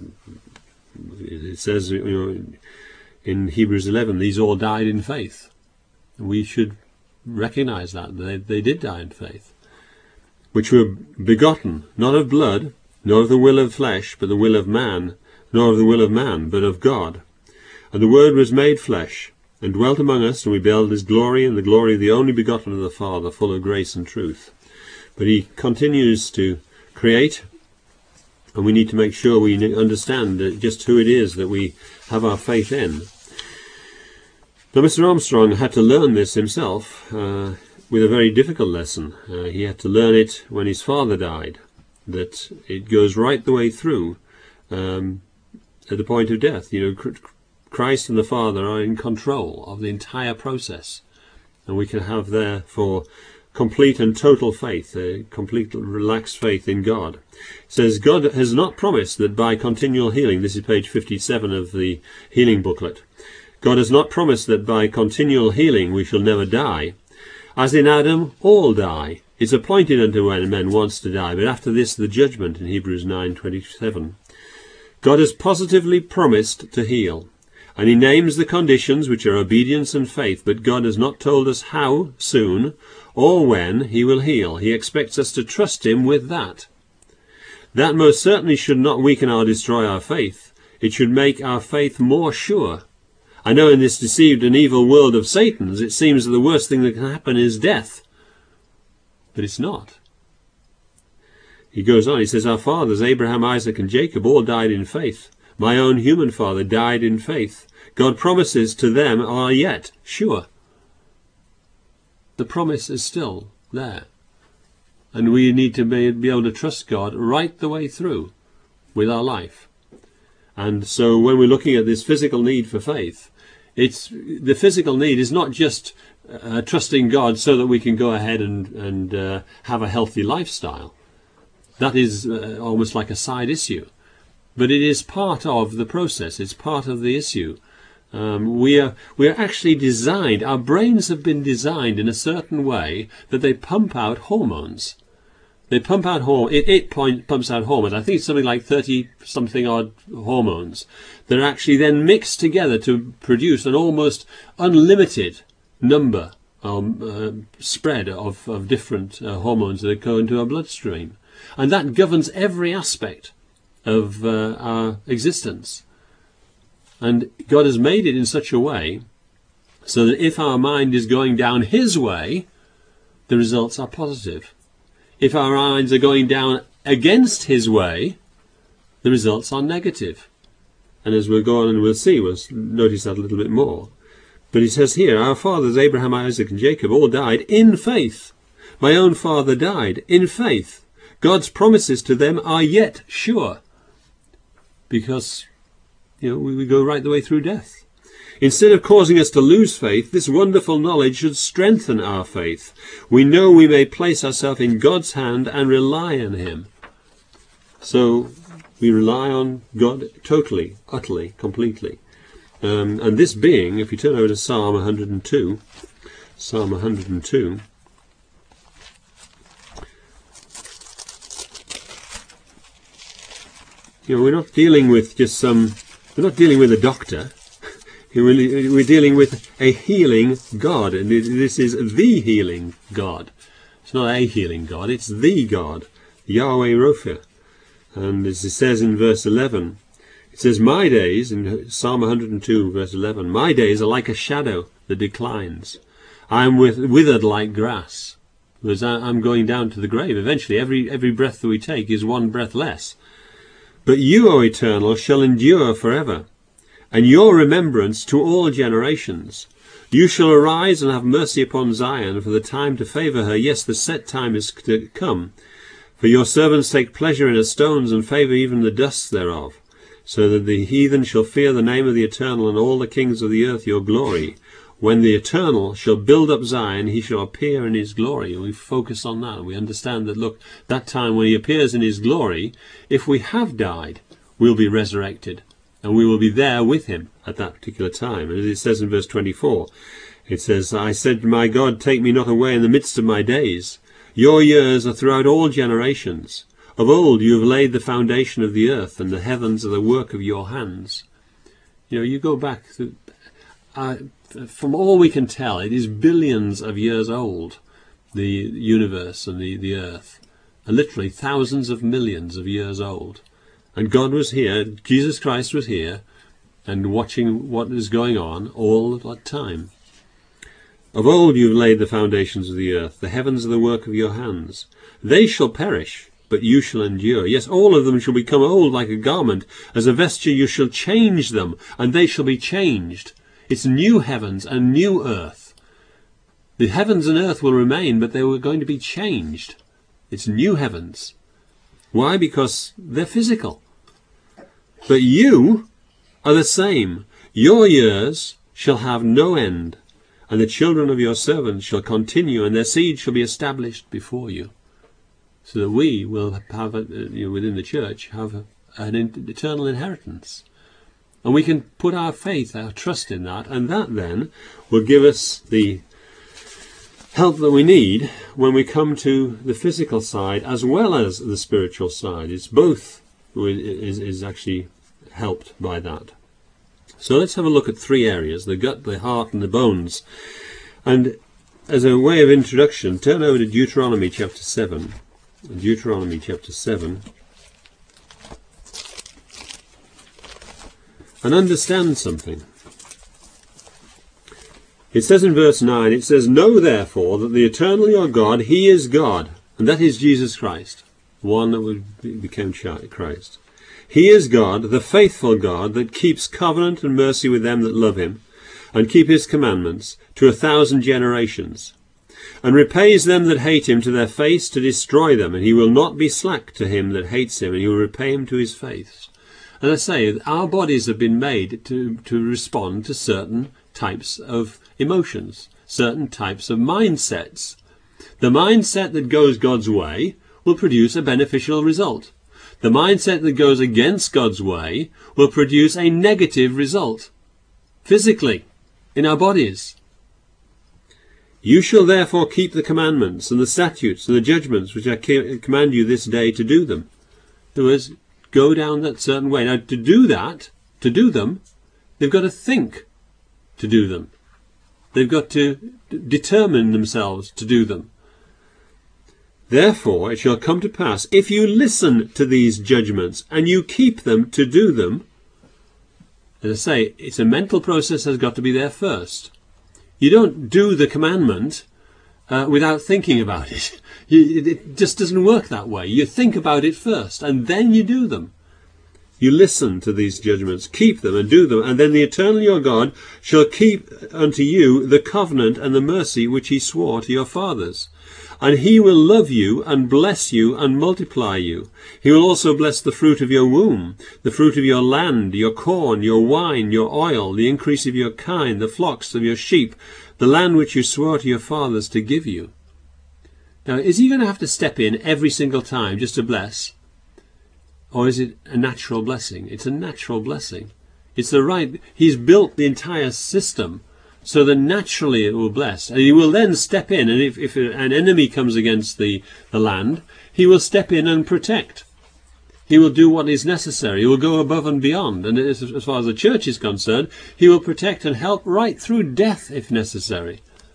it says, you know, in Hebrews eleven, these all died in faith. We should recognize that. They, they did die in faith. "Which were begotten, not of blood, nor of the will of flesh, but the will of man, nor of the will of man, but of God. And the Word was made flesh, and dwelt among us, and we beheld his glory, and the glory of the only begotten of the Father, full of grace and truth." But he continues to create, and we need to make sure we understand just who it is that we have our faith in. Now, Mister Armstrong had to learn this himself uh, with a very difficult lesson. Uh, he had to learn it when his father died, that it goes right the way through um, at the point of death. You know, Christ and the Father are in control of the entire process, and we can have therefore complete and total faith, a complete relaxed faith in God. It says, God has not promised that by continual healing, this is page fifty-seven of the healing booklet, God has not promised that by continual healing we shall never die. As in Adam all die. It's appointed unto when men wants to die, but after this the judgment, in Hebrews nine twenty-seven. God has positively promised to heal, and he names the conditions, which are obedience and faith, but God has not told us how soon or when he will heal. He expects us to trust him with that. That most certainly should not weaken or destroy our faith. It should make our faith more sure. I know in this deceived and evil world of Satan's, it seems that the worst thing that can happen is death. But it's not. He goes on, he says, our fathers, Abraham, Isaac and Jacob, all died in faith, My own human father died in faith. God's promises to them are yet sure. The promise is still there. And we need to be, be able to trust God right the way through with our life. And so when we're looking at this physical need for faith, it's the physical need is not just uh, trusting God so that we can go ahead and, and uh, have a healthy lifestyle. That is uh, almost like a side issue. But it is part of the process. It's part of the issue. Um, we are we are actually designed, our brains have been designed in a certain way that they pump out hormones. They pump out hormones, it, it point, pumps out hormones, I think it's something like thirty-something odd hormones that are actually then mixed together to produce an almost unlimited number, um, uh, spread of, of different uh, hormones that go into our bloodstream. And that governs every aspect of uh, our existence. And God has made it in such a way so that if our mind is going down His way, the results are positive. If our minds are going down against His way, the results are negative. And as we'll go on and we'll see, we'll notice that a little bit more. But He says here, our fathers, Abraham, Isaac and Jacob, all died in faith. My own father died in faith. God's promises to them are yet sure. Because You know, we, we go right the way through death. Instead of causing us to lose faith, this wonderful knowledge should strengthen our faith. We know we may place ourselves in God's hand and rely on Him. So we rely on God totally, utterly, completely. Um, and this being, if you turn over to Psalm one hundred and two, Psalm one hundred and two, you know, we're not dealing with just some... We're not dealing with a doctor. We're dealing with a healing God. And this is the healing God. It's not a healing God. It's the God. Yahweh Ropha. And as it says in verse eleven, it says, my days, in Psalm one hundred and two, verse eleven, my days are like a shadow that declines. I am with, withered like grass. Because I'm going down to the grave. Eventually, every, every breath that we take is one breath less. But you, O Eternal, shall endure forever, and your remembrance to all generations. You shall arise and have mercy upon Zion, for the time to favour her. Yes, the set time is to come. For your servants take pleasure in her stones, and favour even the dust thereof, so that the heathen shall fear the name of the Eternal, and all the kings of the earth your glory. When the Eternal shall build up Zion, He shall appear in His glory. And we focus on that. We understand that, look, that time when He appears in His glory, if we have died, we'll be resurrected. And we will be there with Him at that particular time. And as it says in verse twenty-four, it says, I said, my God, take me not away in the midst of my days. Your years are throughout all generations. Of old you have laid the foundation of the earth, and the heavens are the work of your hands. You know, you go back... to, uh, from all we can tell, it is billions of years old, the universe and the, the earth. And literally thousands of millions of years old. And God was here, Jesus Christ was here, and watching what is going on all that time. Of old you have laid the foundations of the earth. The heavens are the work of your hands. They shall perish, but you shall endure. Yes, all of them shall become old like a garment. As a vesture you shall change them, and they shall be changed. It's new heavens and new earth. The heavens and earth will remain, but they were going to be changed. It's new heavens. Why? Because they're physical. But you are the same. Your years shall have no end, and the children of your servants shall continue, and their seed shall be established before you. So that we will have, a, you know, within the church, have a, an eternal inheritance. And we can put our faith, our trust in that, and that then will give us the help that we need when we come to the physical side as well as the spiritual side. It's both is, is actually helped by that. So let's have a look at three areas, the gut, the heart and the bones. And as a way of introduction, turn over to Deuteronomy chapter seven. Deuteronomy chapter seven. And understand something. It says in verse nine, it says, know therefore that the eternal your God, He is God, and that is Jesus Christ, one that became Christ. He is God, the faithful God, that keeps covenant and mercy with them that love him, and keep his commandments to a thousand generations, and repays them that hate him to their face to destroy them, and he will not be slack to him that hates him, and he will repay him to his face. As I say, our bodies have been made to, to respond to certain types of emotions, certain types of mindsets. The mindset that goes God's way will produce a beneficial result. The mindset that goes against God's way will produce a negative result, physically, in our bodies. You shall therefore keep the commandments and the statutes and the judgments which I command you this day to do them. In other words, go down that certain way. Now, to do that, to do them, they've got to think to do them. They've got to determine themselves to do them. Therefore it shall come to pass, if you listen to these judgments and you keep them to do them, as I say, it's a mental process that's got to be there first. You don't do the commandment uh, without thinking about it. You, it just doesn't work that way. You think about it first and then you do them. You listen to these judgments, keep them and do them, and then the eternal your God shall keep unto you the covenant and the mercy which he swore to your fathers. And he will love you and bless you and multiply you. He will also bless the fruit of your womb, the fruit of your land, your corn, your wine, your oil, the increase of your kine, the flocks of your sheep, the land which you swore to your fathers to give you. Now, is he going to have to step in every single time just to bless? Or is it a natural blessing? It's a natural blessing. It's the right. He's built the entire system so that naturally it will bless. And he will then step in, and if, if an enemy comes against the, the land, he will step in and protect. He will do what is necessary. He will go above and beyond. And as, as far as the church is concerned, he will protect and help right through death if necessary.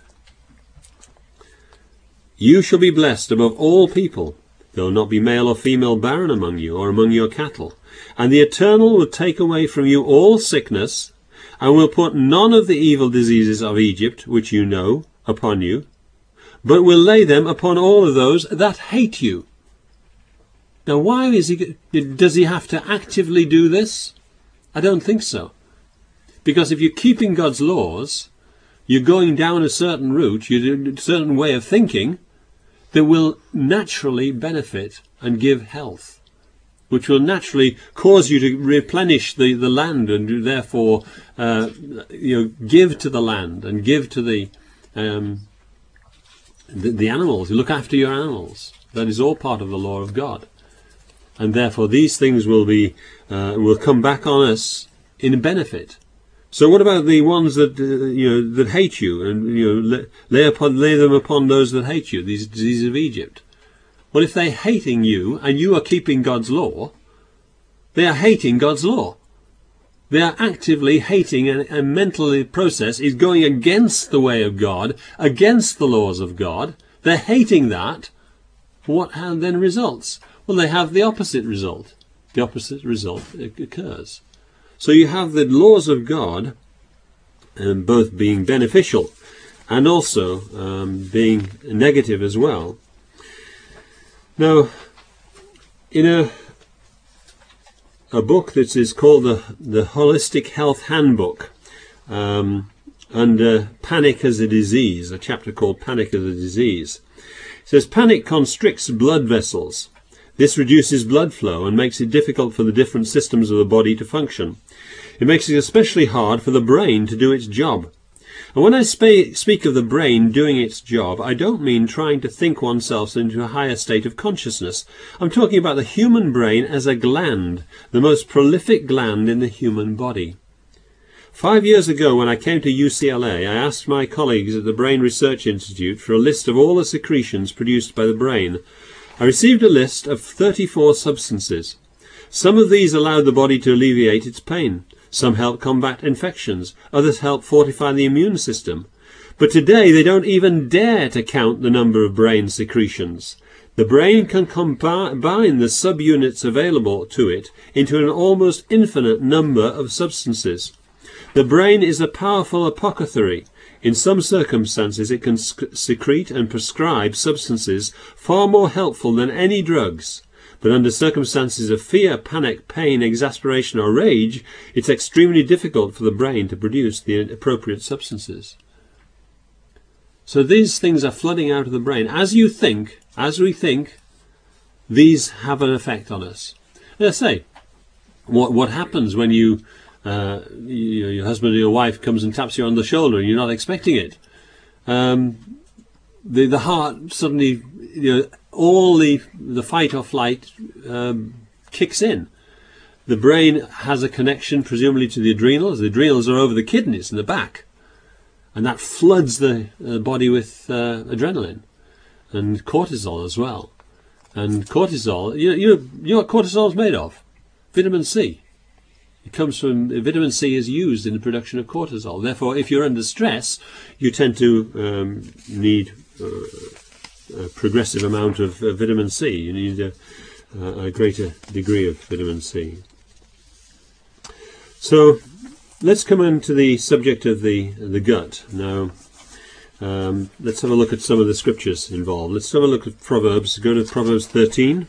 You shall be blessed above all people. There will not be male or female barren among you, or among your cattle. And the Eternal will take away from you all sickness, and will put none of the evil diseases of Egypt, which you know, upon you, but will lay them upon all of those that hate you. Now, why is he? Does he have to actively do this? I don't think so. Because if you're keeping God's laws, you're going down a certain route, you're a certain way of thinking, that will naturally benefit and give health, which will naturally cause you to replenish the, the land and therefore uh, you know, give to the land and give to the, um, the the animals. You look after your animals. That is all part of the law of God, and therefore these things will be uh, will come back on us in benefit. So what about the ones that uh, you know that hate you, and you know lay, lay upon lay them upon those that hate you? These diseases of Egypt. Well, if they're hating you and you are keeping God's law, they are hating God's law. They are actively hating, and a mental process is going against the way of God, against the laws of God. They're hating that. What then results? Well, they have the opposite result. The opposite result occurs. So you have the laws of God um, both being beneficial and also um, being negative as well. Now, in a a book that is called the the Holistic Health Handbook, um, under Panic as a Disease, a chapter called Panic as a Disease, it says panic constricts blood vessels. This reduces blood flow and makes it difficult for the different systems of the body to function. It makes it especially hard for the brain to do its job. And when I sp- speak of the brain doing its job, I don't mean trying to think oneself into a higher state of consciousness. I'm talking about the human brain as a gland, the most prolific gland in the human body. Five years ago, when I came to U C L A, I asked my colleagues at the Brain Research Institute for a list of all the secretions produced by the brain. I received a list of thirty-four substances. Some of these allowed the body to alleviate its pain. Some help combat infections. Others help fortify the immune system. But today they don't even dare to count the number of brain secretions. The brain can combine the subunits available to it into an almost infinite number of substances. The brain is a powerful apothecary. In some circumstances it can secrete and prescribe substances far more helpful than any drugs. But under circumstances of fear, panic, pain, exasperation or rage, it's extremely difficult for the brain to produce the appropriate substances. So these things are flooding out of the brain. As you think, as we think, these have an effect on us. Let's say, what, what happens when you, uh, you, your husband or your wife comes and taps you on the shoulder and you're not expecting it? Um, the, the heart suddenly, you know, all the, the fight or flight um, kicks in. The brain has a connection presumably to the adrenals. The adrenals are over the kidneys in the back. And that floods the uh, body with uh, adrenaline and cortisol as well. And cortisol, you, you, you know what cortisol is made of? Vitamin C. It comes from, vitamin C is used in the production of cortisol. Therefore, if you're under stress, you tend to um, need uh, a progressive amount of uh, vitamin C. You need a, a greater degree of vitamin C. So, let's come on to the subject of the the gut. Now, um, let's have a look at some of the scriptures involved. Let's have a look at Proverbs. Go to Proverbs thirteen.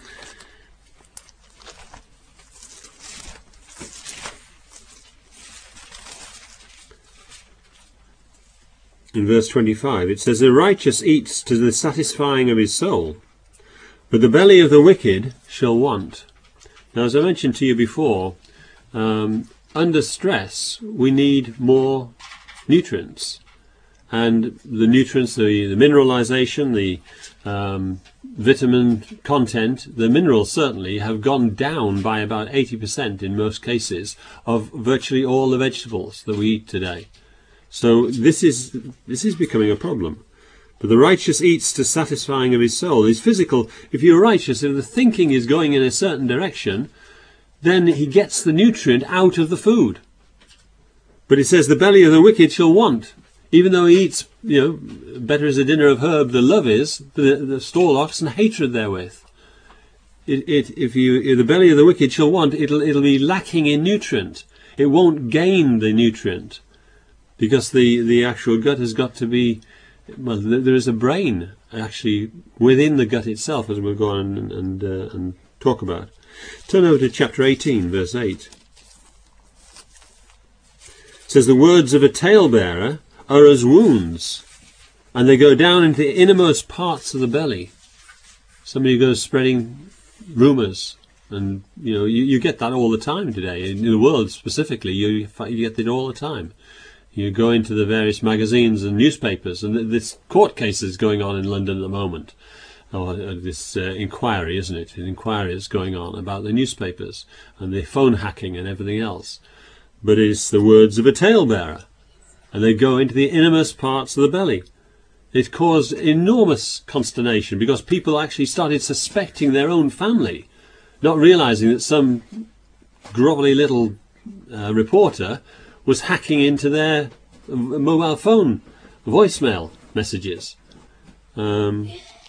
In verse twenty-five, it says, "The righteous eats to the satisfying of his soul, but the belly of the wicked shall want." Now, as I mentioned to you before, um, under stress, we need more nutrients. And the nutrients, the, the mineralization, the um, vitamin content, the minerals certainly have gone down by about eighty percent in most cases of virtually all the vegetables that we eat today. So this is, this is becoming a problem. But the righteous eats to satisfying of his soul. His physical, if you're righteous, if the thinking is going in a certain direction, then he gets the nutrient out of the food. But it says the belly of the wicked shall want. Even though he eats, you know, better is a dinner of herb than love is, the, the store ox and hatred therewith. It, it, if you, if the belly of the wicked shall want, it'll, it'll be lacking in nutrient. It won't gain the nutrient because the, the actual gut has got to be, well, there is a brain actually within the gut itself, as we'll go on and, and, uh, and talk about. Turn over to chapter eighteen, verse eight. It says, "The words of a talebearer are as wounds, and they go down into the innermost parts of the belly." Somebody goes spreading rumours, and you know you, you get that all the time today. In the world specifically, you, you get it all the time. You go into the various magazines and newspapers, and this court case is going on in London at the moment. Or uh, this uh, inquiry, isn't it? An inquiry is going on about the newspapers and the phone hacking and everything else. But it's the words of a talebearer, and they go into the innermost parts of the belly. It caused enormous consternation because people actually started suspecting their own family, not realizing that some grovelly little uh, reporter was hacking into their mobile phone voicemail messages. Um,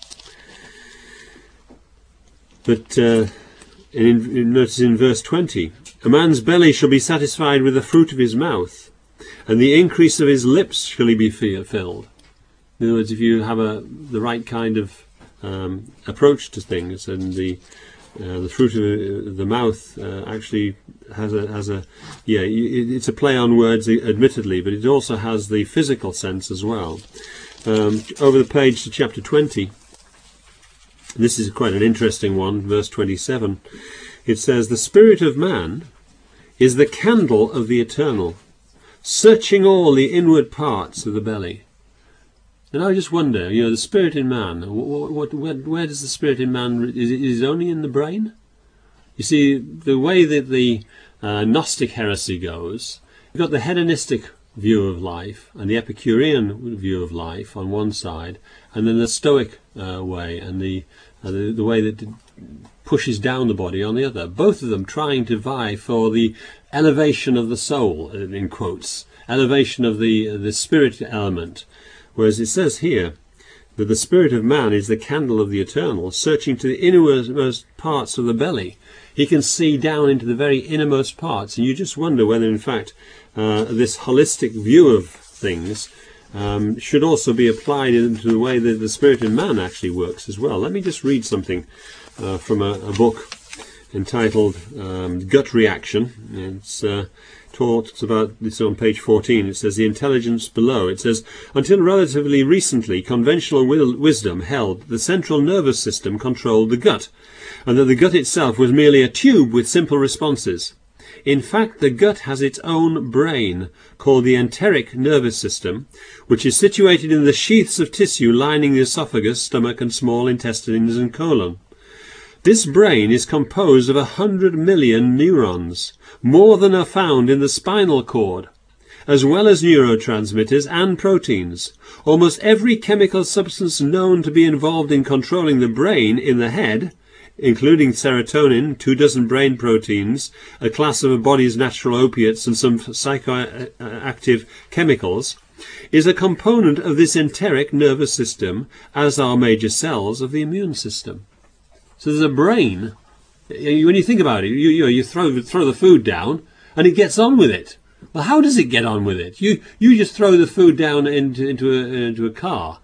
but uh, in, in, notice in verse twenty, "A man's belly shall be satisfied with the fruit of his mouth, and the increase of his lips shall he be filled." In other words, if you have a the right kind of um, approach to things, and the uh, the fruit of the mouth uh, actually has a has a yeah, it's a play on words, admittedly, but it also has the physical sense as well. Um, over the page to chapter twenty. This is quite an interesting one, verse twenty-seven. It says, "The spirit of man is the candle of the eternal, searching all the inward parts of the belly." And I just wonder, you know, the spirit in man, what, what, where, where does the spirit in man, is it, is it only in the brain? You see, the way that the uh, Gnostic heresy goes, you've got the hedonistic view of life and the Epicurean view of life on one side, and then the Stoic uh, way and the, uh, the the way that pushes down the body on the other. Both of them trying to vie for the elevation of the soul, in quotes, elevation of the the spirit element. Whereas it says here that the spirit of man is the candle of the eternal, searching to the innermost parts of the belly. He can see down into the very innermost parts, and you just wonder whether, in fact, uh, this holistic view of things um, should also be applied into the way that the spirit in man actually works as well. Let me just read something uh, from a, a book entitled um, Gut Reaction. It's uh, talks about this on page fourteen. It says the intelligence below. It says, until relatively recently, conventional wi wisdom held that the central nervous system controlled the gut, and that the gut itself was merely a tube with simple responses. In fact, the gut has its own brain, called the enteric nervous system, which is situated in the sheaths of tissue lining the esophagus, stomach, and small intestines and colon. This brain is composed of a hundred million neurons, more than are found in the spinal cord, as well as neurotransmitters and proteins. Almost every chemical substance known to be involved in controlling the brain in the head, including serotonin, two dozen brain proteins, a class of a body's natural opiates, and some psychoactive chemicals, is a component of this enteric nervous system, as are major cells of the immune system. So there's a brain. When you think about it, you, you, know, you throw, throw the food down and it gets on with it. Well, how does it get on with it? You, you just throw the food down into, into, a, into a car.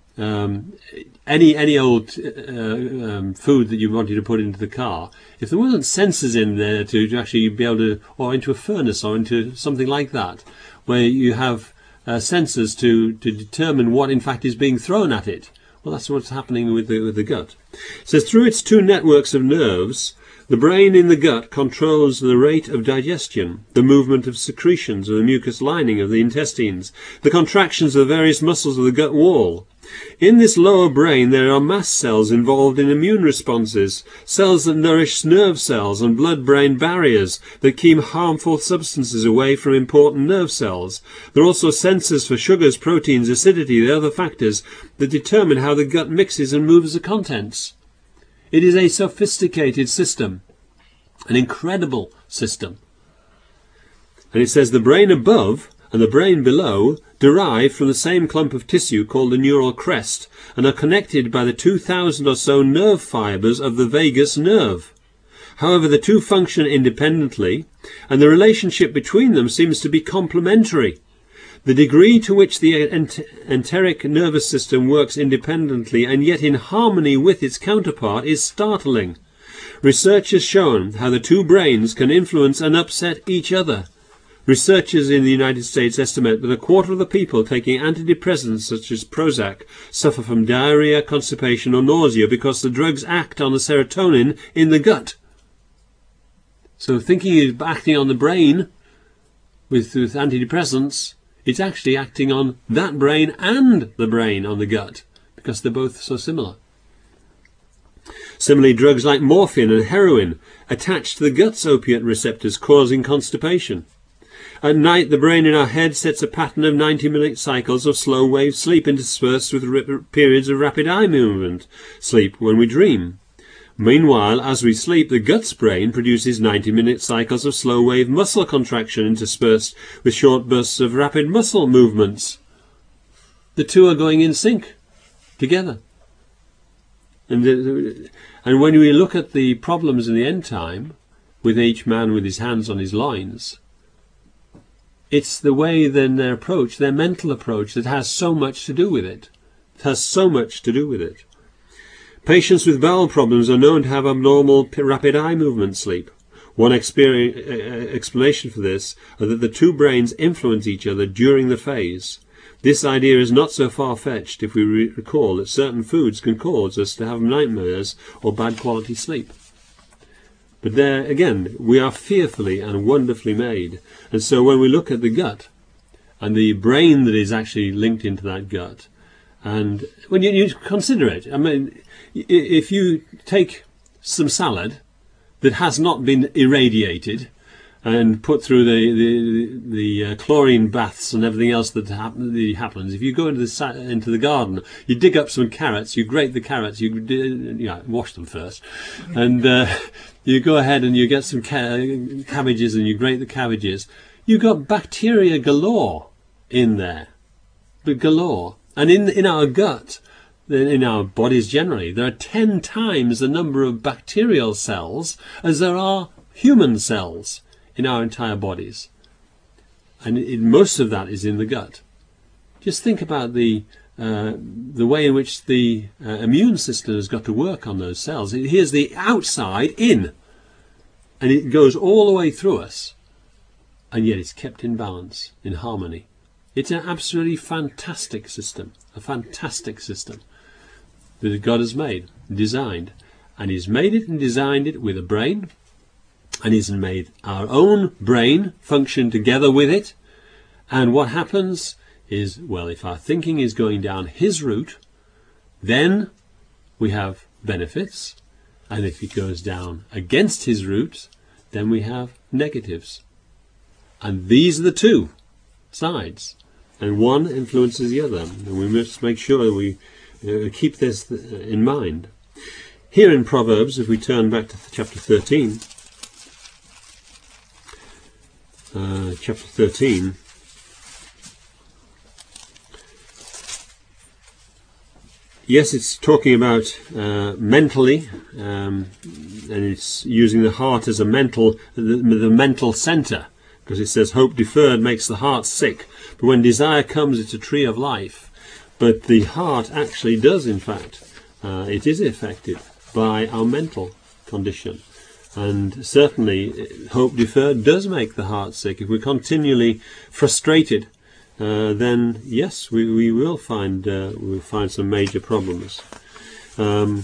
Um, any any old uh, um, food that you wanted to put into the car, if there wasn't sensors in there to, to actually be able to, or into a furnace or into something like that, where you have uh, sensors to, to determine what in fact is being thrown at it. Well, that's what's happening with the, with the gut. It says, through its two networks of nerves, the brain in the gut controls the rate of digestion, the movement of secretions of the mucous lining of the intestines, the contractions of the various muscles of the gut wall. In this lower brain there are mast cells involved in immune responses, cells that nourish nerve cells and blood-brain barriers that keep harmful substances away from important nerve cells. There are also sensors for sugars, proteins, acidity, the other factors that determine how the gut mixes and moves the contents. It is a sophisticated system, an incredible system. And it says the brain above and the brain below derive from the same clump of tissue called the neural crest and are connected by the two thousand or so nerve fibers of the vagus nerve. However, the two function independently, and the relationship between them seems to be complementary. The degree to which the ent enteric nervous system works independently and yet in harmony with its counterpart is startling. Research has shown how the two brains can influence and upset each other. Researchers in the United States estimate that a quarter of the people taking antidepressants such as Prozac suffer from diarrhea, constipation or nausea because the drugs act on the serotonin in the gut. So thinking of acting on the brain with, with antidepressants, it's actually acting on that brain and the brain on the gut because they're both so similar. Similarly, drugs like morphine and heroin attach to the gut's opiate receptors, causing constipation. At night, the brain in our head sets a pattern of ninety minute cycles of slow wave sleep interspersed with periods of rapid eye movement sleep when we dream. Meanwhile, as we sleep, the gut's brain produces ninety minute cycles of slow wave muscle contraction interspersed with short bursts of rapid muscle movements. The two are going in sync together. And, uh, and when we look at the problems in the end time, with each man with his hands on his loins, it's the way then their approach, their mental approach, that has so much to do with it. It has so much to do with it. Patients with bowel problems are known to have abnormal rapid eye movement sleep. One explanation for this is that the two brains influence each other during the phase. This idea is not so far-fetched if we re recall that certain foods can cause us to have nightmares or bad quality sleep. But there, again, we are fearfully and wonderfully made. And so when we look at the gut and the brain that is actually linked into that gut, and when you, you consider it, I mean, if you take some salad that has not been irradiated and put through the the, the uh, chlorine baths and everything else that happen, the happens. If you go into the into the garden, you dig up some carrots, you grate the carrots, you yeah, wash them first, and uh, you go ahead and you get some ca cabbages and you grate the cabbages. You got bacteria galore in there, but galore, and in in our gut, in our bodies generally, there are ten times the number of bacterial cells as there are human cells in our entire bodies, and it, most of that is in the gut. Just think about the uh, the way in which the uh, immune system has got to work on those cells. It hears the outside in, and it goes all the way through us, and yet it's kept in balance, in harmony. It's an absolutely fantastic system, a fantastic system that God has made, designed, and He's made it and designed it with a brain, and He's made our own brain function together with it. And what happens is, well, if our thinking is going down His route, then we have benefits, and if it goes down against His route, then we have negatives. And these are the two sides, and one influences the other, and we must make sure we uh, keep this in mind. Here in Proverbs, if we turn back to chapter thirteen, uh, chapter thirteen, yes, it's talking about uh, mentally, um, and it's using the heart as a mental, the, the mental centre, because it says hope deferred makes the heart sick, but when desire comes, it's a tree of life. But the heart actually does, in fact, uh, it is affected by our mental condition, and certainly hope deferred does make the heart sick. If we're continually frustrated, Uh, then yes, we, we will find uh, we'll find some major problems. Um,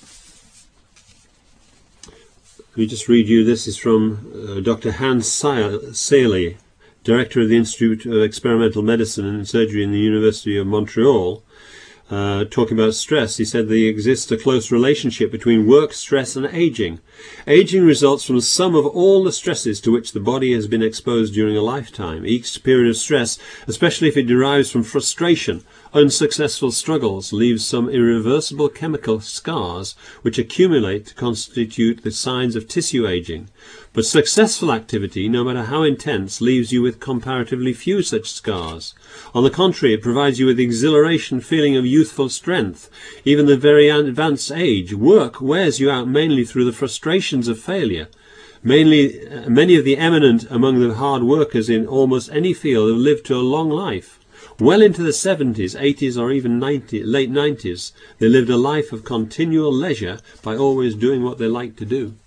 let me just read you. This is from uh, Doctor Hans Saley, Director of the Institute of Experimental Medicine and Surgery in the University of Montreal, uh, talking about stress. He said there exists a close relationship between work, stress and aging. Aging results from the sum of all the stresses to which the body has been exposed during a lifetime. Each period of stress, especially if it derives from frustration, unsuccessful struggles, leaves some irreversible chemical scars which accumulate to constitute the signs of tissue aging. But successful activity, no matter how intense, leaves you with comparatively few such scars. On the contrary, it provides you with the exhilaration feeling of youthful strength. Even the very advanced age, work wears you out mainly through the frustrations of failure. Mainly, uh, many of the eminent among the hard workers in almost any field have lived to a long life. Well into the seventies, eighties or even ninety, late nineties, they lived a life of continual leisure by always doing what they liked to do.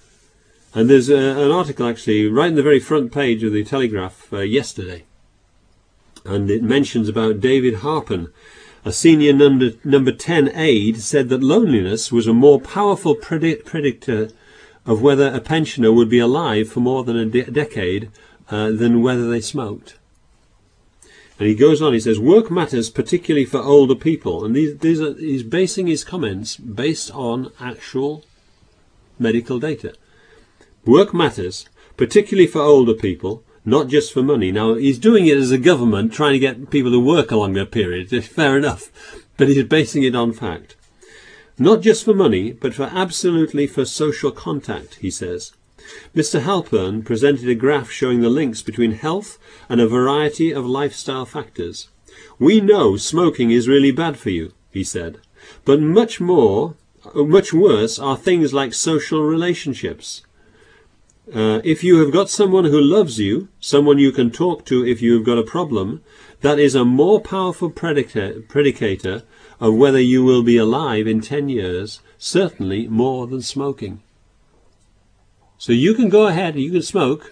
And there's a, an article actually right in the very front page of the Telegraph uh, yesterday, and it mentions about David Harpen, a senior number, number ten aide, said that loneliness was a more powerful predict, predictor of whether a pensioner would be alive for more than a de decade uh, than whether they smoked. And he goes on, he says, work matters particularly for older people. And these, these are, he's basing his comments based on actual medical data. Work matters, particularly for older people, not just for money. Now, he's doing it as a government, trying to get people to work a longer period. Fair enough. But he's basing it on fact. Not just for money, but for absolutely for social contact, he says. Mister Halpern presented a graph showing the links between health and a variety of lifestyle factors. We know smoking is really bad for you, he said. But much more, much worse are things like social relationships. Uh, if you have got someone who loves you, someone you can talk to if you have got a problem, that is a more powerful predicator, predicator of whether you will be alive in ten years, certainly more than smoking. So you can go ahead, you can smoke,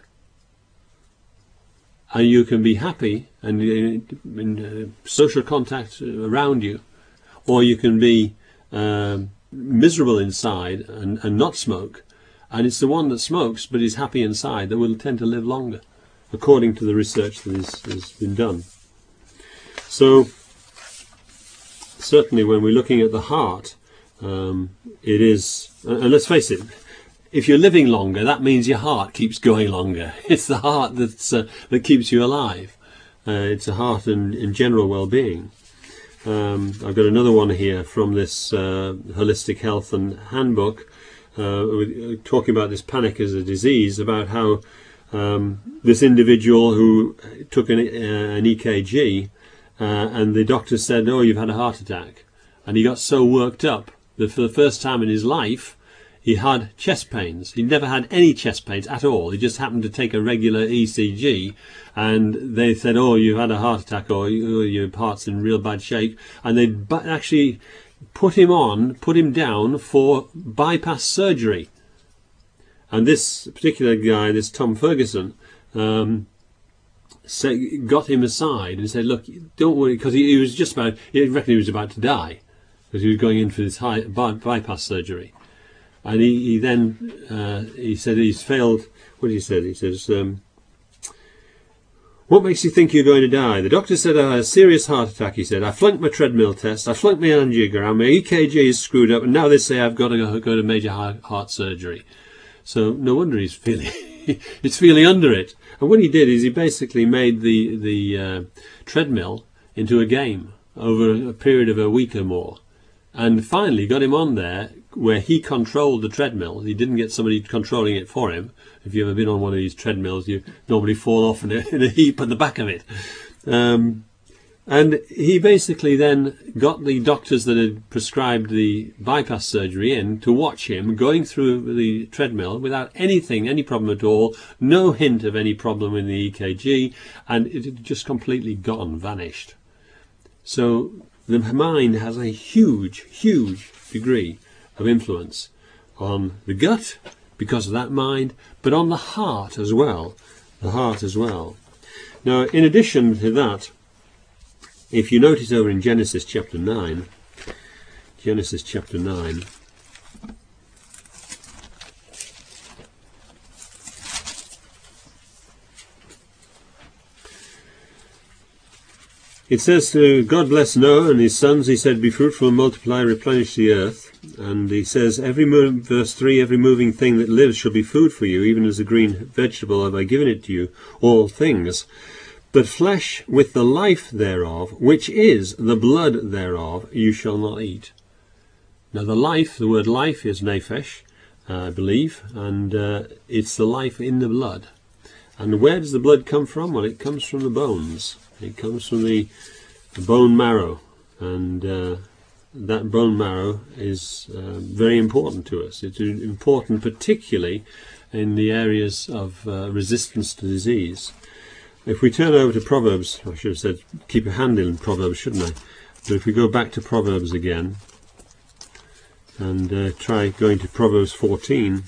and you can be happy and uh, in uh, social contact around you, or you can be uh, miserable inside and, and not smoke. And it's the one that smokes but is happy inside that will tend to live longer, according to the research that is, has been done. So, certainly when we're looking at the heart, um, it is, and let's face it, if you're living longer, that means your heart keeps going longer. It's the heart that's, uh, that keeps you alive. Uh, it's a heart in, in general well-being. Um, I've got another one here from this uh, Holistic Health and Handbook, uh, talking about this panic as a disease, about how um, this individual who took an, uh, an E K G, uh, and the doctor said, oh, you've had a heart attack. And he got so worked up that for the first time in his life, he had chest pains. He'd never had any chest pains at all. He just happened to take a regular E C G, and they said, oh, you've had a heart attack, or your heart's in real bad shape. And they actually put him on, put him down for bypass surgery. And this particular guy, this Tom Ferguson, um, say, got him aside and said, look, don't worry, because he, he was just about, he reckoned he was about to die, because he was going in for this high, by, bypass surgery. And he, he then, uh, he said he's failed, what did he say? He says, um, what makes you think you're going to die? The doctor said I had a serious heart attack, he said. I flunked my treadmill test, I flunked my angiogram, my E K G is screwed up, and now they say I've got to go, go to major heart, heart surgery. So no wonder he's feeling, he's feeling under it. And what he did is he basically made the, the uh, treadmill into a game over a period of a week or more. And finally got him on there where he controlled the treadmill. He didn't get somebody controlling it for him. If you've ever been on one of these treadmills, you normally fall off in a, in a heap at the back of it. Um, and he basically then got the doctors that had prescribed the bypass surgery in to watch him going through the treadmill without anything, any problem at all, no hint of any problem in the E K G, and it had just completely gone, vanished. So the mind has a huge, huge degree of influence on the gut because of that mind, but on the heart as well. The heart as well. Now, in addition to that, if you notice over in Genesis chapter nine, Genesis chapter nine, it says, uh, God blessed Noah and his sons. He said, be fruitful and multiply, replenish the earth. And he says, every mo- verse three, every moving thing that lives shall be food for you, even as a green vegetable have I given it to you, all things. But flesh with the life thereof, which is the blood thereof, you shall not eat. Now the life, the word life is nephesh, uh, I believe, and uh, it's the life in the blood. And where does the blood come from? Well, it comes from the bones. It comes from the, the bone marrow, and uh, that bone marrow is uh, very important to us. It's important particularly in the areas of uh, resistance to disease. If we turn over to Proverbs, I should have said keep a hand in Proverbs, shouldn't I? But if we go back to Proverbs again and uh, try going to Proverbs fourteen.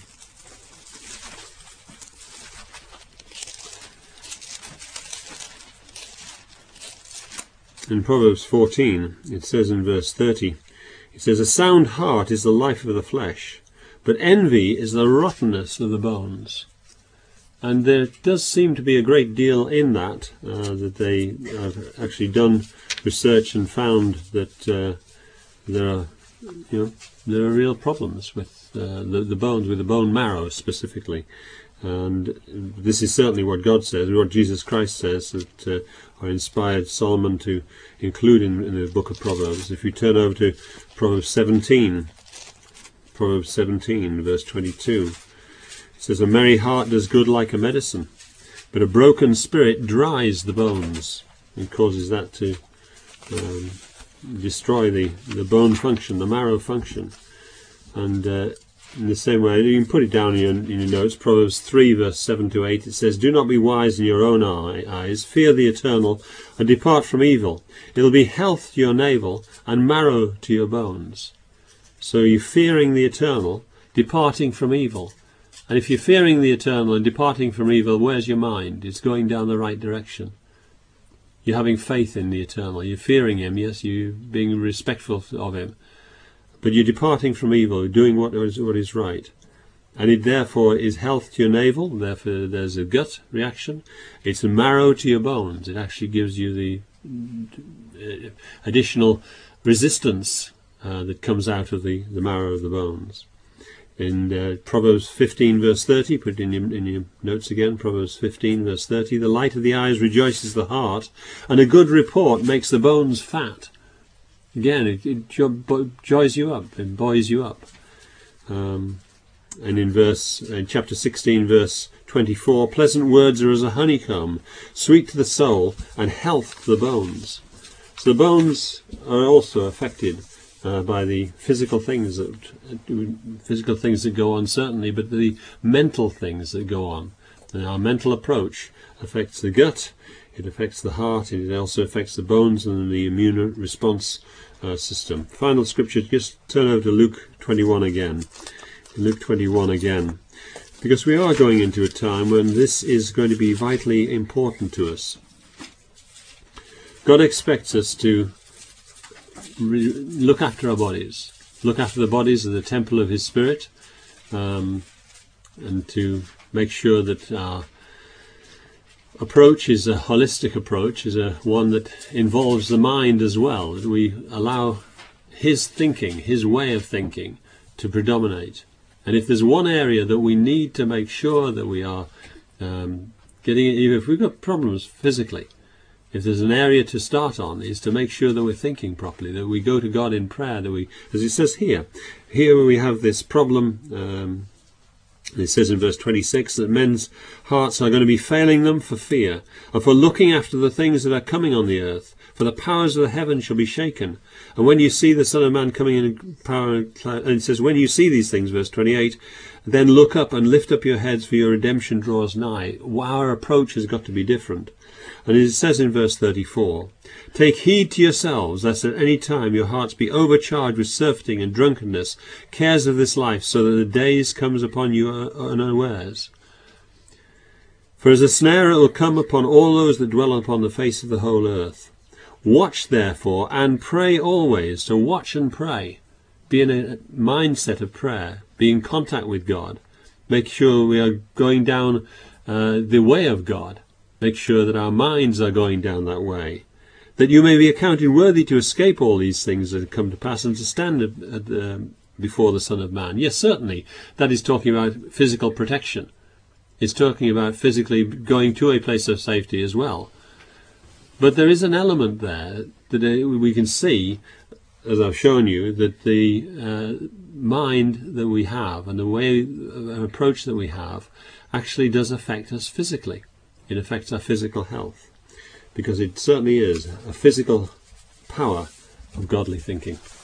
In Proverbs fourteen, it says in verse thirty, it says, a sound heart is the life of the flesh, but envy is the rottenness of the bones. And there does seem to be a great deal in that, uh, that they have actually done research and found that uh, there are, you know, there are real problems with uh, the, the bones, with the bone marrow specifically. And this is certainly what God says, what Jesus Christ says, that uh, are inspired Solomon to include in, in the book of Proverbs. If you turn over to Proverbs seventeen, Proverbs seventeen, verse twenty-two, it says, a merry heart does good like a medicine, but a broken spirit dries the bones and causes that to um, destroy the, the bone function, the marrow function. And uh, in the same way, you can put it down in your, in your notes, Proverbs three, verse seven to eight, it says, do not be wise in your own eyes, fear the eternal, and depart from evil. It will be health to your navel, and marrow to your bones. So you're fearing the eternal, departing from evil. And if you're fearing the eternal and departing from evil, where's your mind? It's going down the right direction. You're having faith in the eternal. You're fearing him, yes, you're being respectful of him. But you're departing from evil, doing what is, what is right. And it therefore is health to your navel, therefore there's a gut reaction. It's a marrow to your bones. It actually gives you the uh, additional resistance uh, that comes out of the, the marrow of the bones. In uh, Proverbs fifteen, verse thirty, put it in your, in your notes again, Proverbs fifteen, verse thirty, the light of the eyes rejoices the heart, and a good report makes the bones fat. Again, it, it jo- joys you up, it buoys you up. Um, and in verse, in chapter sixteen, verse twenty-four, pleasant words are as a honeycomb, sweet to the soul, and health to the bones. So the bones are also affected uh, by the physical things that physical things that go on, certainly, but the mental things that go on. And our mental approach affects the gut, it affects the heart, and it also affects the bones and the immune response uh, system. Final scripture, just turn over to Luke twenty-one again. Luke twenty-one again. Because we are going into a time when this is going to be vitally important to us. God expects us to re- look after our bodies, look after the bodies of the temple of His Spirit, um, and to make sure that our approach is a holistic approach, is a one that involves the mind as well, that we allow His thinking, His way of thinking to predominate. And if there's one area that we need to make sure that we are um, getting, even if we've got problems physically, if there's an area to start on, is to make sure that we're thinking properly, that we go to God in prayer, that we, as it says here, here we have this problem, um, it says in verse twenty-six that men's hearts are going to be failing them for fear, and for looking after the things that are coming on the earth. For the powers of the heaven shall be shaken. And when you see the Son of Man coming in power and cloud, and it says, when you see these things, verse twenty-eight, then look up and lift up your heads, for your redemption draws nigh. Our approach has got to be different. And it says in verse thirty-four, take heed to yourselves, lest at any time your hearts be overcharged with surfeiting and drunkenness, cares of this life, so that the days comes upon you unawares. For as a snare it will come upon all those that dwell upon the face of the whole earth. Watch therefore and pray always. So watch and pray. Be in a mindset of prayer. Be in contact with God. Make sure we are going down uh, the way of God. Make sure that our minds are going down that way. That you may be accounted worthy to escape all these things that have come to pass and to stand at, at, um, before the Son of Man. Yes, certainly, that is talking about physical protection. It's talking about physically going to a place of safety as well. But there is an element there that we can see, as I've shown you, that the uh, mind that we have and the way, uh, approach that we have actually does affect us physically. It affects our physical health, because it certainly is a physical power of godly thinking.